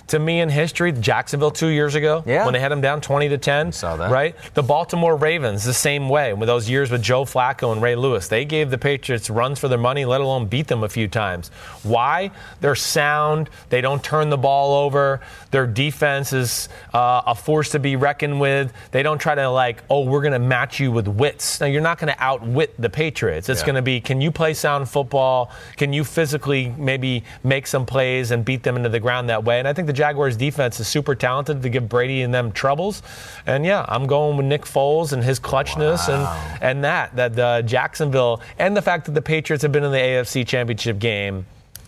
to me in history, Jacksonville two years ago, Yeah. when they had them down twenty to ten. Saw that. Right? The Baltimore Ravens, the same way. With those years with Joe Flacco and Ray Lewis, they gave the Patriots runs for their money, let alone beat them a few times. Why? They're sound. They don't turn the ball over. Their defense is uh, a force to be reckoned with. They don't try to like, oh, we're going to match you with wits. No, you're not going to outwit the Patriots. It's Yeah. going to be, can you play sound football? Can you physically maybe make some plays and beat them into the ground that way? And I think the Jaguars defense is super talented to give Brady and them troubles. And yeah, I'm going with Nick Foles and his clutchness Wow. and, and that, that uh, Jacksonville, and the fact that the Patriots have been in the A F C Championship game.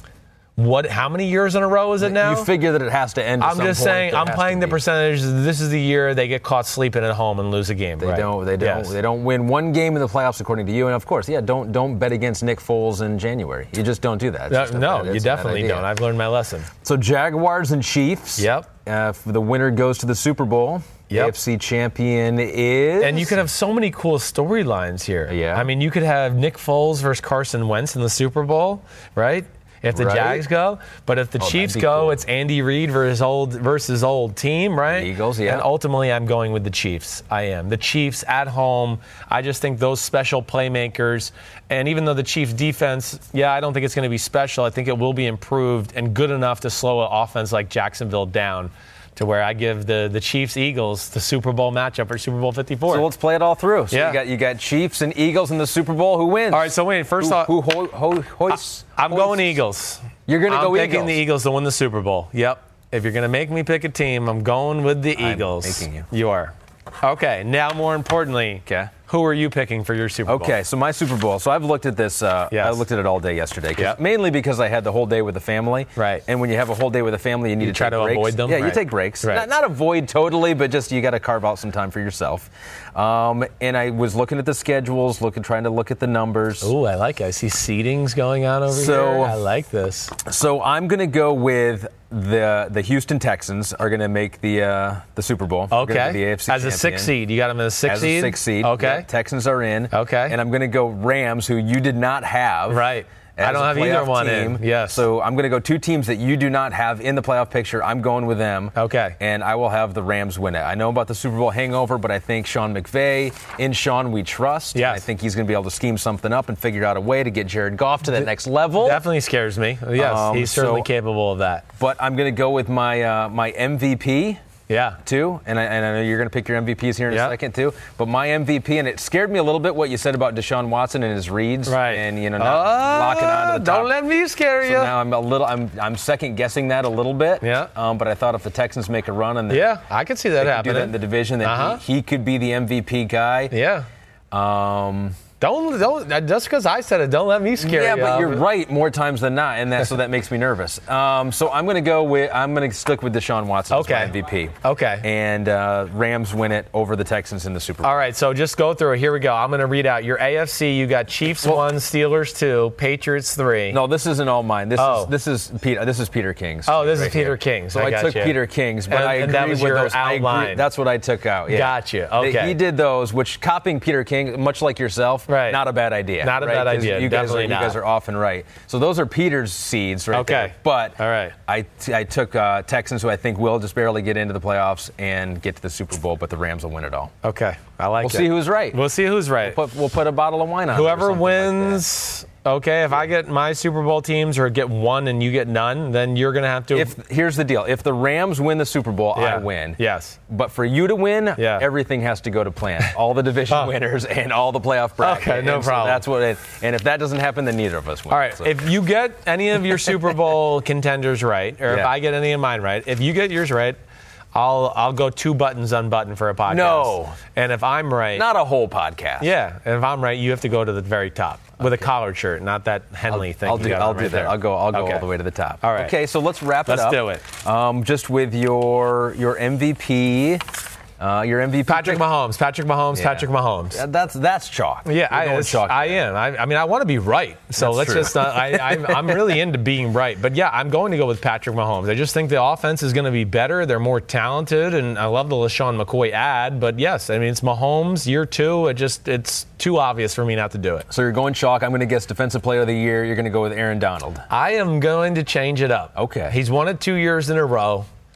What? How many years in a row is it now? You figure that it has to end at I'm some just point. saying, There I'm has playing to the be. percentage. This is the year they get caught sleeping at home and lose a game. They right? don't. They don't. Yes. They don't win one game in the playoffs, according to you. And of course, yeah, don't don't bet against Nick Foles in January. You just don't do that. It's No, just a no bad- you it's a bad definitely idea. don't. I've learned my lesson. So Jaguars and Chiefs. Yep. Uh, the winner goes to the Super Bowl. Yep. A F C champion is. And you could have so many cool storylines here. Yeah. I mean, you could have Nick Foles versus Carson Wentz in the Super Bowl, right? If the Right. Jags go, but if the Oh, Chiefs that'd be go, cool. it's Andy Reid versus old versus old team, right? The Eagles, yeah. And ultimately, I'm going with the Chiefs. I am the Chiefs at home. I just think those special playmakers, and even though the Chiefs defense, yeah, I don't think it's going to be special. I think it will be improved and good enough to slow an offense like Jacksonville down, to where I give the the Chiefs Eagles the Super Bowl matchup for Super Bowl fifty-four. So let's play it all through. So Yeah. you got you got Chiefs and Eagles in the Super Bowl. Who wins? All right, so wait, first who, off, who ho, ho, hoists, I'm hoists? going Eagles. You're gonna I'm go picking Eagles. the Eagles to win the Super Bowl. Yep. If you're going to make me pick a team, I'm going with the I'm Eagles. making you. You are. Okay, now more importantly, Okay. who are you picking for your Super Bowl? Okay, so my Super Bowl. So I've looked at this. Uh, Yes. I looked at it all day yesterday. 'cause- Yep. Mainly because I had the whole day with the family. Right. And when you have a whole day with the family, you need You to try take to breaks. avoid them? Yeah, you Right. take breaks. Right. Not, not avoid totally, but just you got to carve out some time for yourself. Um, and I was looking at the schedules, looking, trying to look at the numbers. Ooh, I like it. I see seedings going on over So- here. I like this. So I'm going to go with the the Houston Texans are going to make the uh, the Super Bowl. They're gonna Okay. be the A F C As a champion. six seed. You got them as a six As seed? a six seed. Okay. Yeah, Texans are in. Okay. And I'm going to go Rams, who you did not have. Right. I as don't a have either playoff one team. in. Yes. So I'm going to go two teams that you do not have in the playoff picture. I'm going with them. Okay. And I will have the Rams win it. I know about the Super Bowl hangover, but I think Sean McVay, in Sean we trust. Yes. I think he's going to be able to scheme something up and figure out a way to get Jared Goff to that next level. Definitely scares me. Yes, Um, he's certainly so- capable of that. But I'm going to go with my uh, my M V P. Yeah. Too, and I, and I know you're going to pick your M V Ps here in Yeah. a second too. But my M V P, and it scared me a little bit what you said about Deshaun Watson and his reads, Right. And you know, not Uh, locking on to the top. Don't let me scare So you. now I'm a little, I'm I'm second guessing that a little bit. Yeah. Um, but I thought if the Texans make a run and yeah, I could see that they could do happening. that in the division, that Uh-huh. he, he could be the M V P guy. Yeah. Um, Don't don't just because I said it, don't let me scare yeah, you. but you're Albert. right more times than not, and that so that makes me nervous. Um, so I'm going to go with I'm going to stick with Deshaun Watson Okay. as my M V P. Okay. And uh, Rams win it over the Texans in the Super Bowl. All right, so just go through it. Here we go. I'm going to read out your A F C. You got Chiefs one, Steelers two, Patriots three. No, this isn't all mine. This Oh. is this is Peter. This is Peter King's. Oh, this right is Peter here. King's. So I I, got took you. Peter King's, but And- I and agree that was with your those. I agree- outline. That's what I took out. Yeah. Got you. That Okay. He did those, which copying Peter King, much like yourself, Right. not a bad idea. Not a right? bad 'Cause idea. You guys, are, Definitely you not. guys are often right. So those are Peter's seeds right Okay. there. But All right. I, t- I took uh, Texans, who I think will just barely get into the playoffs and get to the Super Bowl, but the Rams will win it all. Okay, I like We'll it. see who's right. We'll see who's right. Put, we'll put a bottle of wine on it or Whoever something like that. wins, okay, if I get my Super Bowl teams or get one and you get none, then you're going to have to. If here's the deal, if the Rams win the Super Bowl, Yeah. I win. Yes. But for you to win, Yeah. everything has to go to plan. All the division Oh. winners and all the playoff bracket. Okay, no And so problem. that's what it. And if that doesn't happen, then neither of us win. All right, So- if you get any of your Super Bowl contenders right, or if Yeah. I get any of mine right, if you get yours right, I'll I'll go two buttons unbuttoned for a podcast. No. And if I'm right, not a whole podcast. yeah, and if I'm right, you have to go to the very top with a collared shirt, not that Henley thing. I'll you do. got I'll on do right that. there. I'll go. I'll go Okay. all the way to the top. All right. Okay. So let's wrap Let's it up. do it. Um, just with your your M V P, uh, your M V P. Patrick pick- Mahomes, Patrick Mahomes, Yeah. Patrick Mahomes. Yeah, That's that's chalk. Yeah, You're I, going it's- chalk I there. am. I, I mean, I want to be right. So That's let's true. just. Uh, I, I'm, I'm really into being right. But yeah, I'm going to go with Patrick Mahomes. I just think the offense is going to be better. They're more talented, and I love the LaShawn McCoy ad. But yes, I mean it's Mahomes year two. It just it's too obvious for me not to do it. So you're going chalk. I'm going to guess Defensive Player of the Year. You're going to go with Aaron Donald. I am going to change it up. Okay. He's won it two years in a row.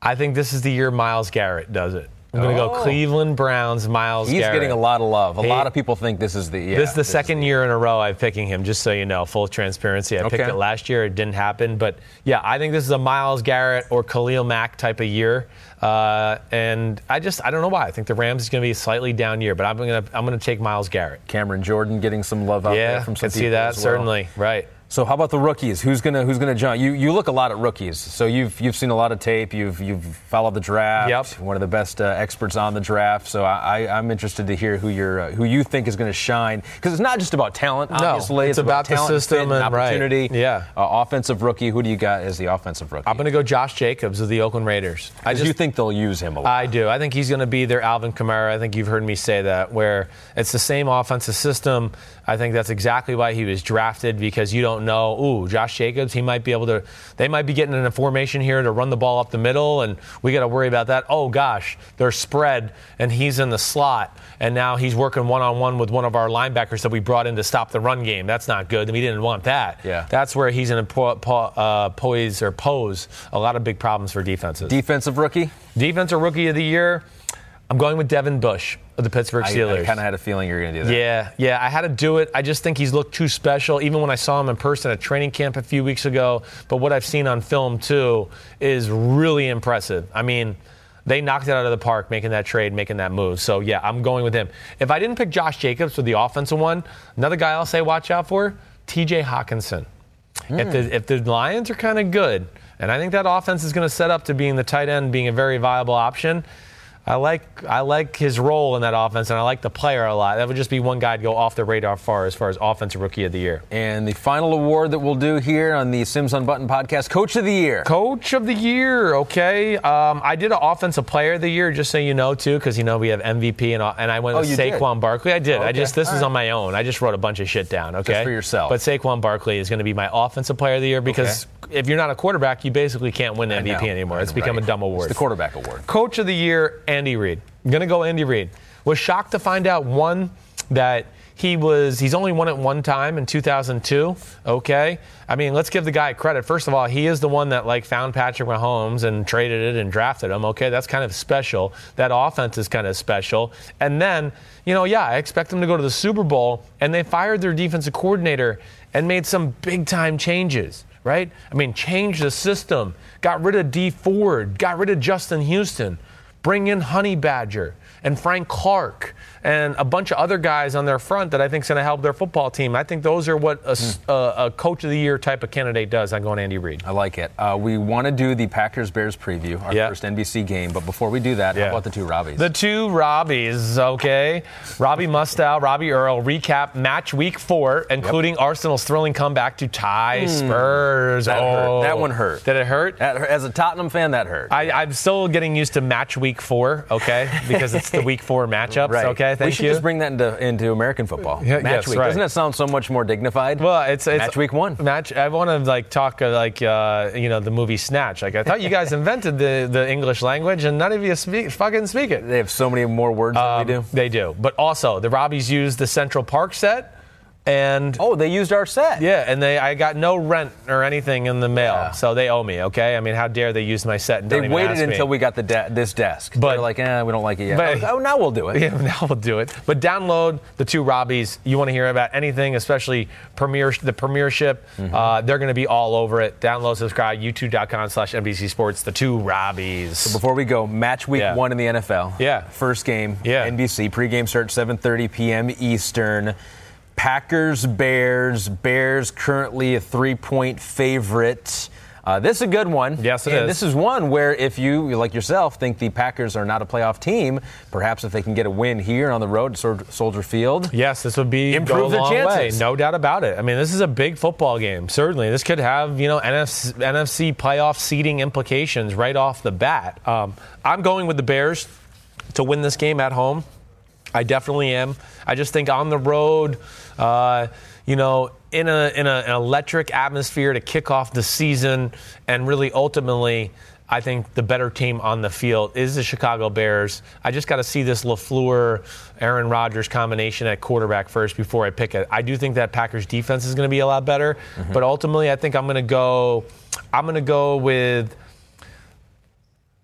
I think this is the year Myles Garrett does it. I'm going to Oh. go Cleveland Browns, Myles He's Garrett. getting a lot of love. A He- lot of people think this is the yeah, this is the second the- year in a row I'm picking him, just so you know, full transparency. I picked Okay. it last year. It didn't happen. But, yeah, I think this is a Myles Garrett or Khalil Mack type of year. Uh, and I just, I don't know why. I think the Rams is going to be a slightly down year. But I'm going to I'm going to take Myles Garrett. Cameron Jordan getting some love out Yeah, there from some can see people that, as well. certainly. Right. So how about the rookies? Who's gonna Who's gonna jump? You you look a lot at rookies. So you've you've seen a lot of tape. You've you've followed the draft. Yep. One of the best uh, experts on the draft. So I, I I'm interested to hear who you're uh, who you think is going to shine, because it's not just about talent. Obviously, it's about the talent, system fit, and- right. opportunity. Yeah. Uh, offensive rookie. Who do you got as the offensive rookie? I'm going to go Josh Jacobs of the Oakland Raiders. I Because just you think they'll use him a lot. I do. I think he's going to be their Alvin Kamara. I think you've heard me say that, where it's the same offensive system. I think that's exactly why he was drafted, because you don't know, ooh, Josh Jacobs, he might be able to, they might be getting in a formation here to run the ball up the middle, and we got to worry about that. Oh, gosh, they're spread, and he's in the slot, and now he's working one-on-one with one of our linebackers that we brought in to stop the run game. That's not good. We didn't want that. Yeah. That's where he's going to po- po- uh, pose or pose a lot of big problems for defenses. Defensive rookie. Defensive Rookie of the Year, I'm going with Devin Bush of the Pittsburgh I, Steelers. I kind of had a feeling you were going to do that. Yeah, yeah, I had to do it. I just think he's looked too special, even when I saw him in person at training camp a few weeks ago. But what I've seen on film, too, is really impressive. I mean, they knocked it out of the park making that trade, making that move. So, yeah, I'm going with him. If I didn't pick Josh Jacobs for the offensive one, another guy I'll say watch out for, T J Hawkinson. Hmm. If, the, if the Lions are kind of good, and I think that offense is going to set up to being the tight end, being a very viable option, I like I like his role in that offense, and I like the player a lot. That would just be one guy to go off the radar far as far as Offensive Rookie of the Year. And the final award that we'll do here on the Sims Unbuttoned podcast, Coach of the Year. Coach of the Year, okay. Um, I did an Offensive Player of the Year, just so you know, too, because, you know, we have M V P, and, and I went Oh, with you did? Saquon Barkley. I did. Oh, I okay. just This All is right. on my own. I just wrote a bunch of shit down, okay? Just for yourself. But Saquon Barkley is going to be my Offensive Player of the Year, because if you're not a quarterback, you basically can't win M V P know. anymore. I It's know, become right. a dumb award. It's the quarterback award. Coach of the Year, Andy Reid. I'm going to go Andy Reid. Was shocked to find out, one, that he was, he's only won it one time in two thousand two, okay? I mean, let's give the guy credit. First of all, he is the one that, like, found Patrick Mahomes and traded it and drafted him, okay? That's kind of special. That offense is kind of special. And then, you know, yeah, I expect him to go to the Super Bowl, and they fired their defensive coordinator and made some big-time changes, right? I mean, changed the system, got rid of Dee Ford, got rid of Justin Houston, bring in Honey Badger and Frank Clark and a bunch of other guys on their front that I think is going to help their football team. I think those are what a, Mm. a, a Coach of the Year type of candidate does. I'm going Andy Reid. I like it. Uh, we want to do the Packers-Bears preview, our Yeah. first N B C game. But before we do that, Yeah. how about the two Robbies? The two Robbies, okay? Robbie Mustow, Robbie Earl, recap match week four, including Arsenal's thrilling comeback to tie Spurs. That hurt. Oh. That one hurt. Did it hurt? That hurt. As a Tottenham fan, that hurt. I, I'm still getting used to match week four, okay? Because it's the week four matchups, right. okay? Thank we should you. just bring that into, into American football. Yeah, match yes, week. right. Doesn't that sound so much more dignified? Well, it's, it's match week one. Match. I want to like talk uh, like uh, you know the movie Snatch. Like I thought you guys invented the, the English language, and none of you speak fucking speak it. They have so many more words Um, than we do. They do, but also the Robbies used the Central Park set, and Oh, they used our set. yeah, and they I got no rent or anything in the mail, Yeah. so they owe me. Okay, I mean, how dare they use my set and They don't even waited ask until me. we got the de- this desk. But- They're like, eh, we don't like it yet. But- oh, now we'll do it. Yeah, now we'll do it. But download the two Robbies. You want to hear about anything, especially premier, the Premiership. Mm-hmm. Uh, they're going to be all over it. Download, subscribe, youtube.com slash NBC Sports, the two Robbies. Before we go, match week Yeah. one in the N F L. Yeah. First game, Yeah. N B C, pregame start seven thirty p.m. Eastern. Packers, Bears. Bears currently a three-point favorite. Uh, this is a good one. Yes, it and is. This is one where if you, like yourself, think the Packers are not a playoff team, perhaps if they can get a win here on the road at Sol- Soldier Field. Yes, this would be Improve go a their long chances. way, no doubt about it. I mean, this is a big football game. Certainly, this could have you know N F C, N F C playoff seeding implications right off the bat. Um, I'm going with the Bears to win this game at home. I definitely am. I just think on the road, uh, you know, in, a, in a, an electric atmosphere to kick off the season, and really ultimately, I think the better team on the field is the Chicago Bears. I just got to see this LaFleur, Aaron Rodgers combination at quarterback first before I pick it. I do think that Packers defense is going to be a lot better, mm-hmm. but ultimately, I think I'm going to go. I'm going to go with.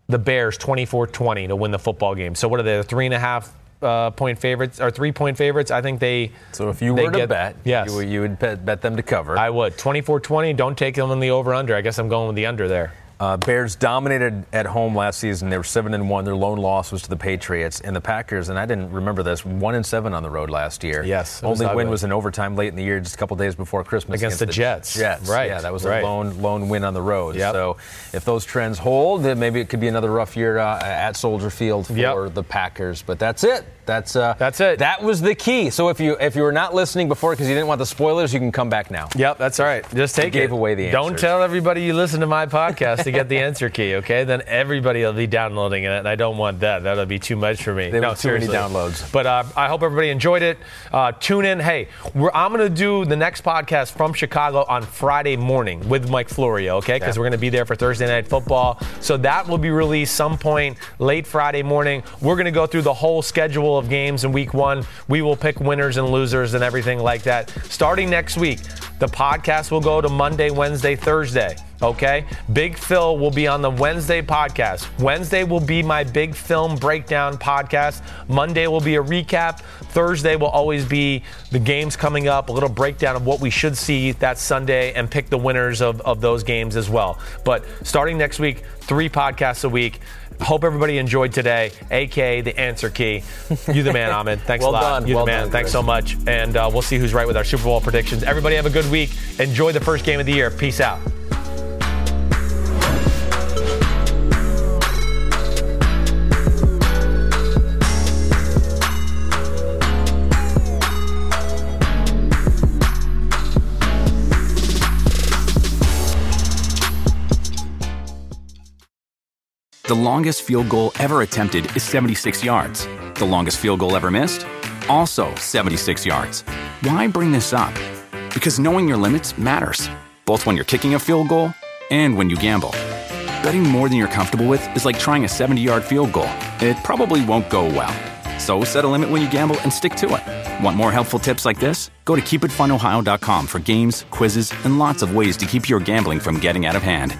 the Bears twenty-four twenty to win the football game. So what are they, three and a half uh, point favorites or three point favorites? I think they. So if you they were to get, bet, yes. you, would- you would bet, bet them to cover. I would. twenty-four twenty, don't take them in the over-under. I guess I'm going with the under there. Uh, Bears dominated at home last season. They were seven and one. Their lone loss was to the Patriots and the Packers. And I didn't remember this. One and seven on the road last year. Yes, it was only win ugly. was in overtime late in the year, just a couple days before Christmas Against the Jets. Jets, Right, Yeah, that was right. a lone lone win on the road. Yep. So if those trends hold, then maybe it could be another rough year uh, at Soldier Field for Yep. the Packers. But that's it. That's uh, That's it. That was the key. So if you if you were not listening before because you didn't want the spoilers, you can come back now. Yep, that's all right. Just take gave it. away the Don't answers. tell everybody you listen to my podcast to get the answer key, okay? Then everybody will be downloading it, and I don't want that. That'll be too much for me. They no, want too many seriously. downloads. But uh, I hope everybody enjoyed it. Uh, tune in. Hey, we're, I'm going to do the next podcast from Chicago on Friday morning with Mike Florio, okay? Because Yeah. we're going to be there for Thursday Night Football. So that will be released some point late Friday morning. We're going to go through the whole schedule of games in week one. We will pick winners and losers and everything like that. Starting next week, the podcast will go to Monday, Wednesday, Thursday. Okay? Big Phil will be on the Wednesday podcast. Wednesday will be my big film breakdown podcast. Monday will be a recap. Thursday will always be the games coming up, a little breakdown of what we should see that Sunday, and pick the winners of, of those games as well. But starting next week, three podcasts a week. Hope everybody enjoyed today, a k a the answer key. You the man, Ahmed. Thanks Well a lot. done. You Well the man. done, Thanks Chris. so much. And uh, we'll see who's right with our Super Bowl predictions. Everybody have a good week. Enjoy the first game of the year. Peace out. The longest field goal ever attempted is seventy-six yards. The longest field goal ever missed? Also seventy-six yards. Why bring this up? Because knowing your limits matters, both when you're kicking a field goal and when you gamble. Betting more than you're comfortable with is like trying a seventy-yard field goal. It probably won't go well. So set a limit when you gamble and stick to it. Want more helpful tips like this? Go to keep it fun ohio dot com for games, quizzes, and lots of ways to keep your gambling from getting out of hand.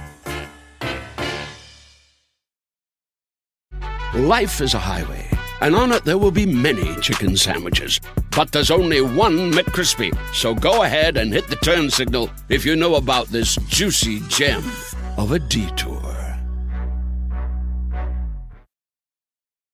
Life is a highway, and on it there will be many chicken sandwiches. But there's only one McCrispy. So go ahead and hit the turn signal if you know about this juicy gem of a detour.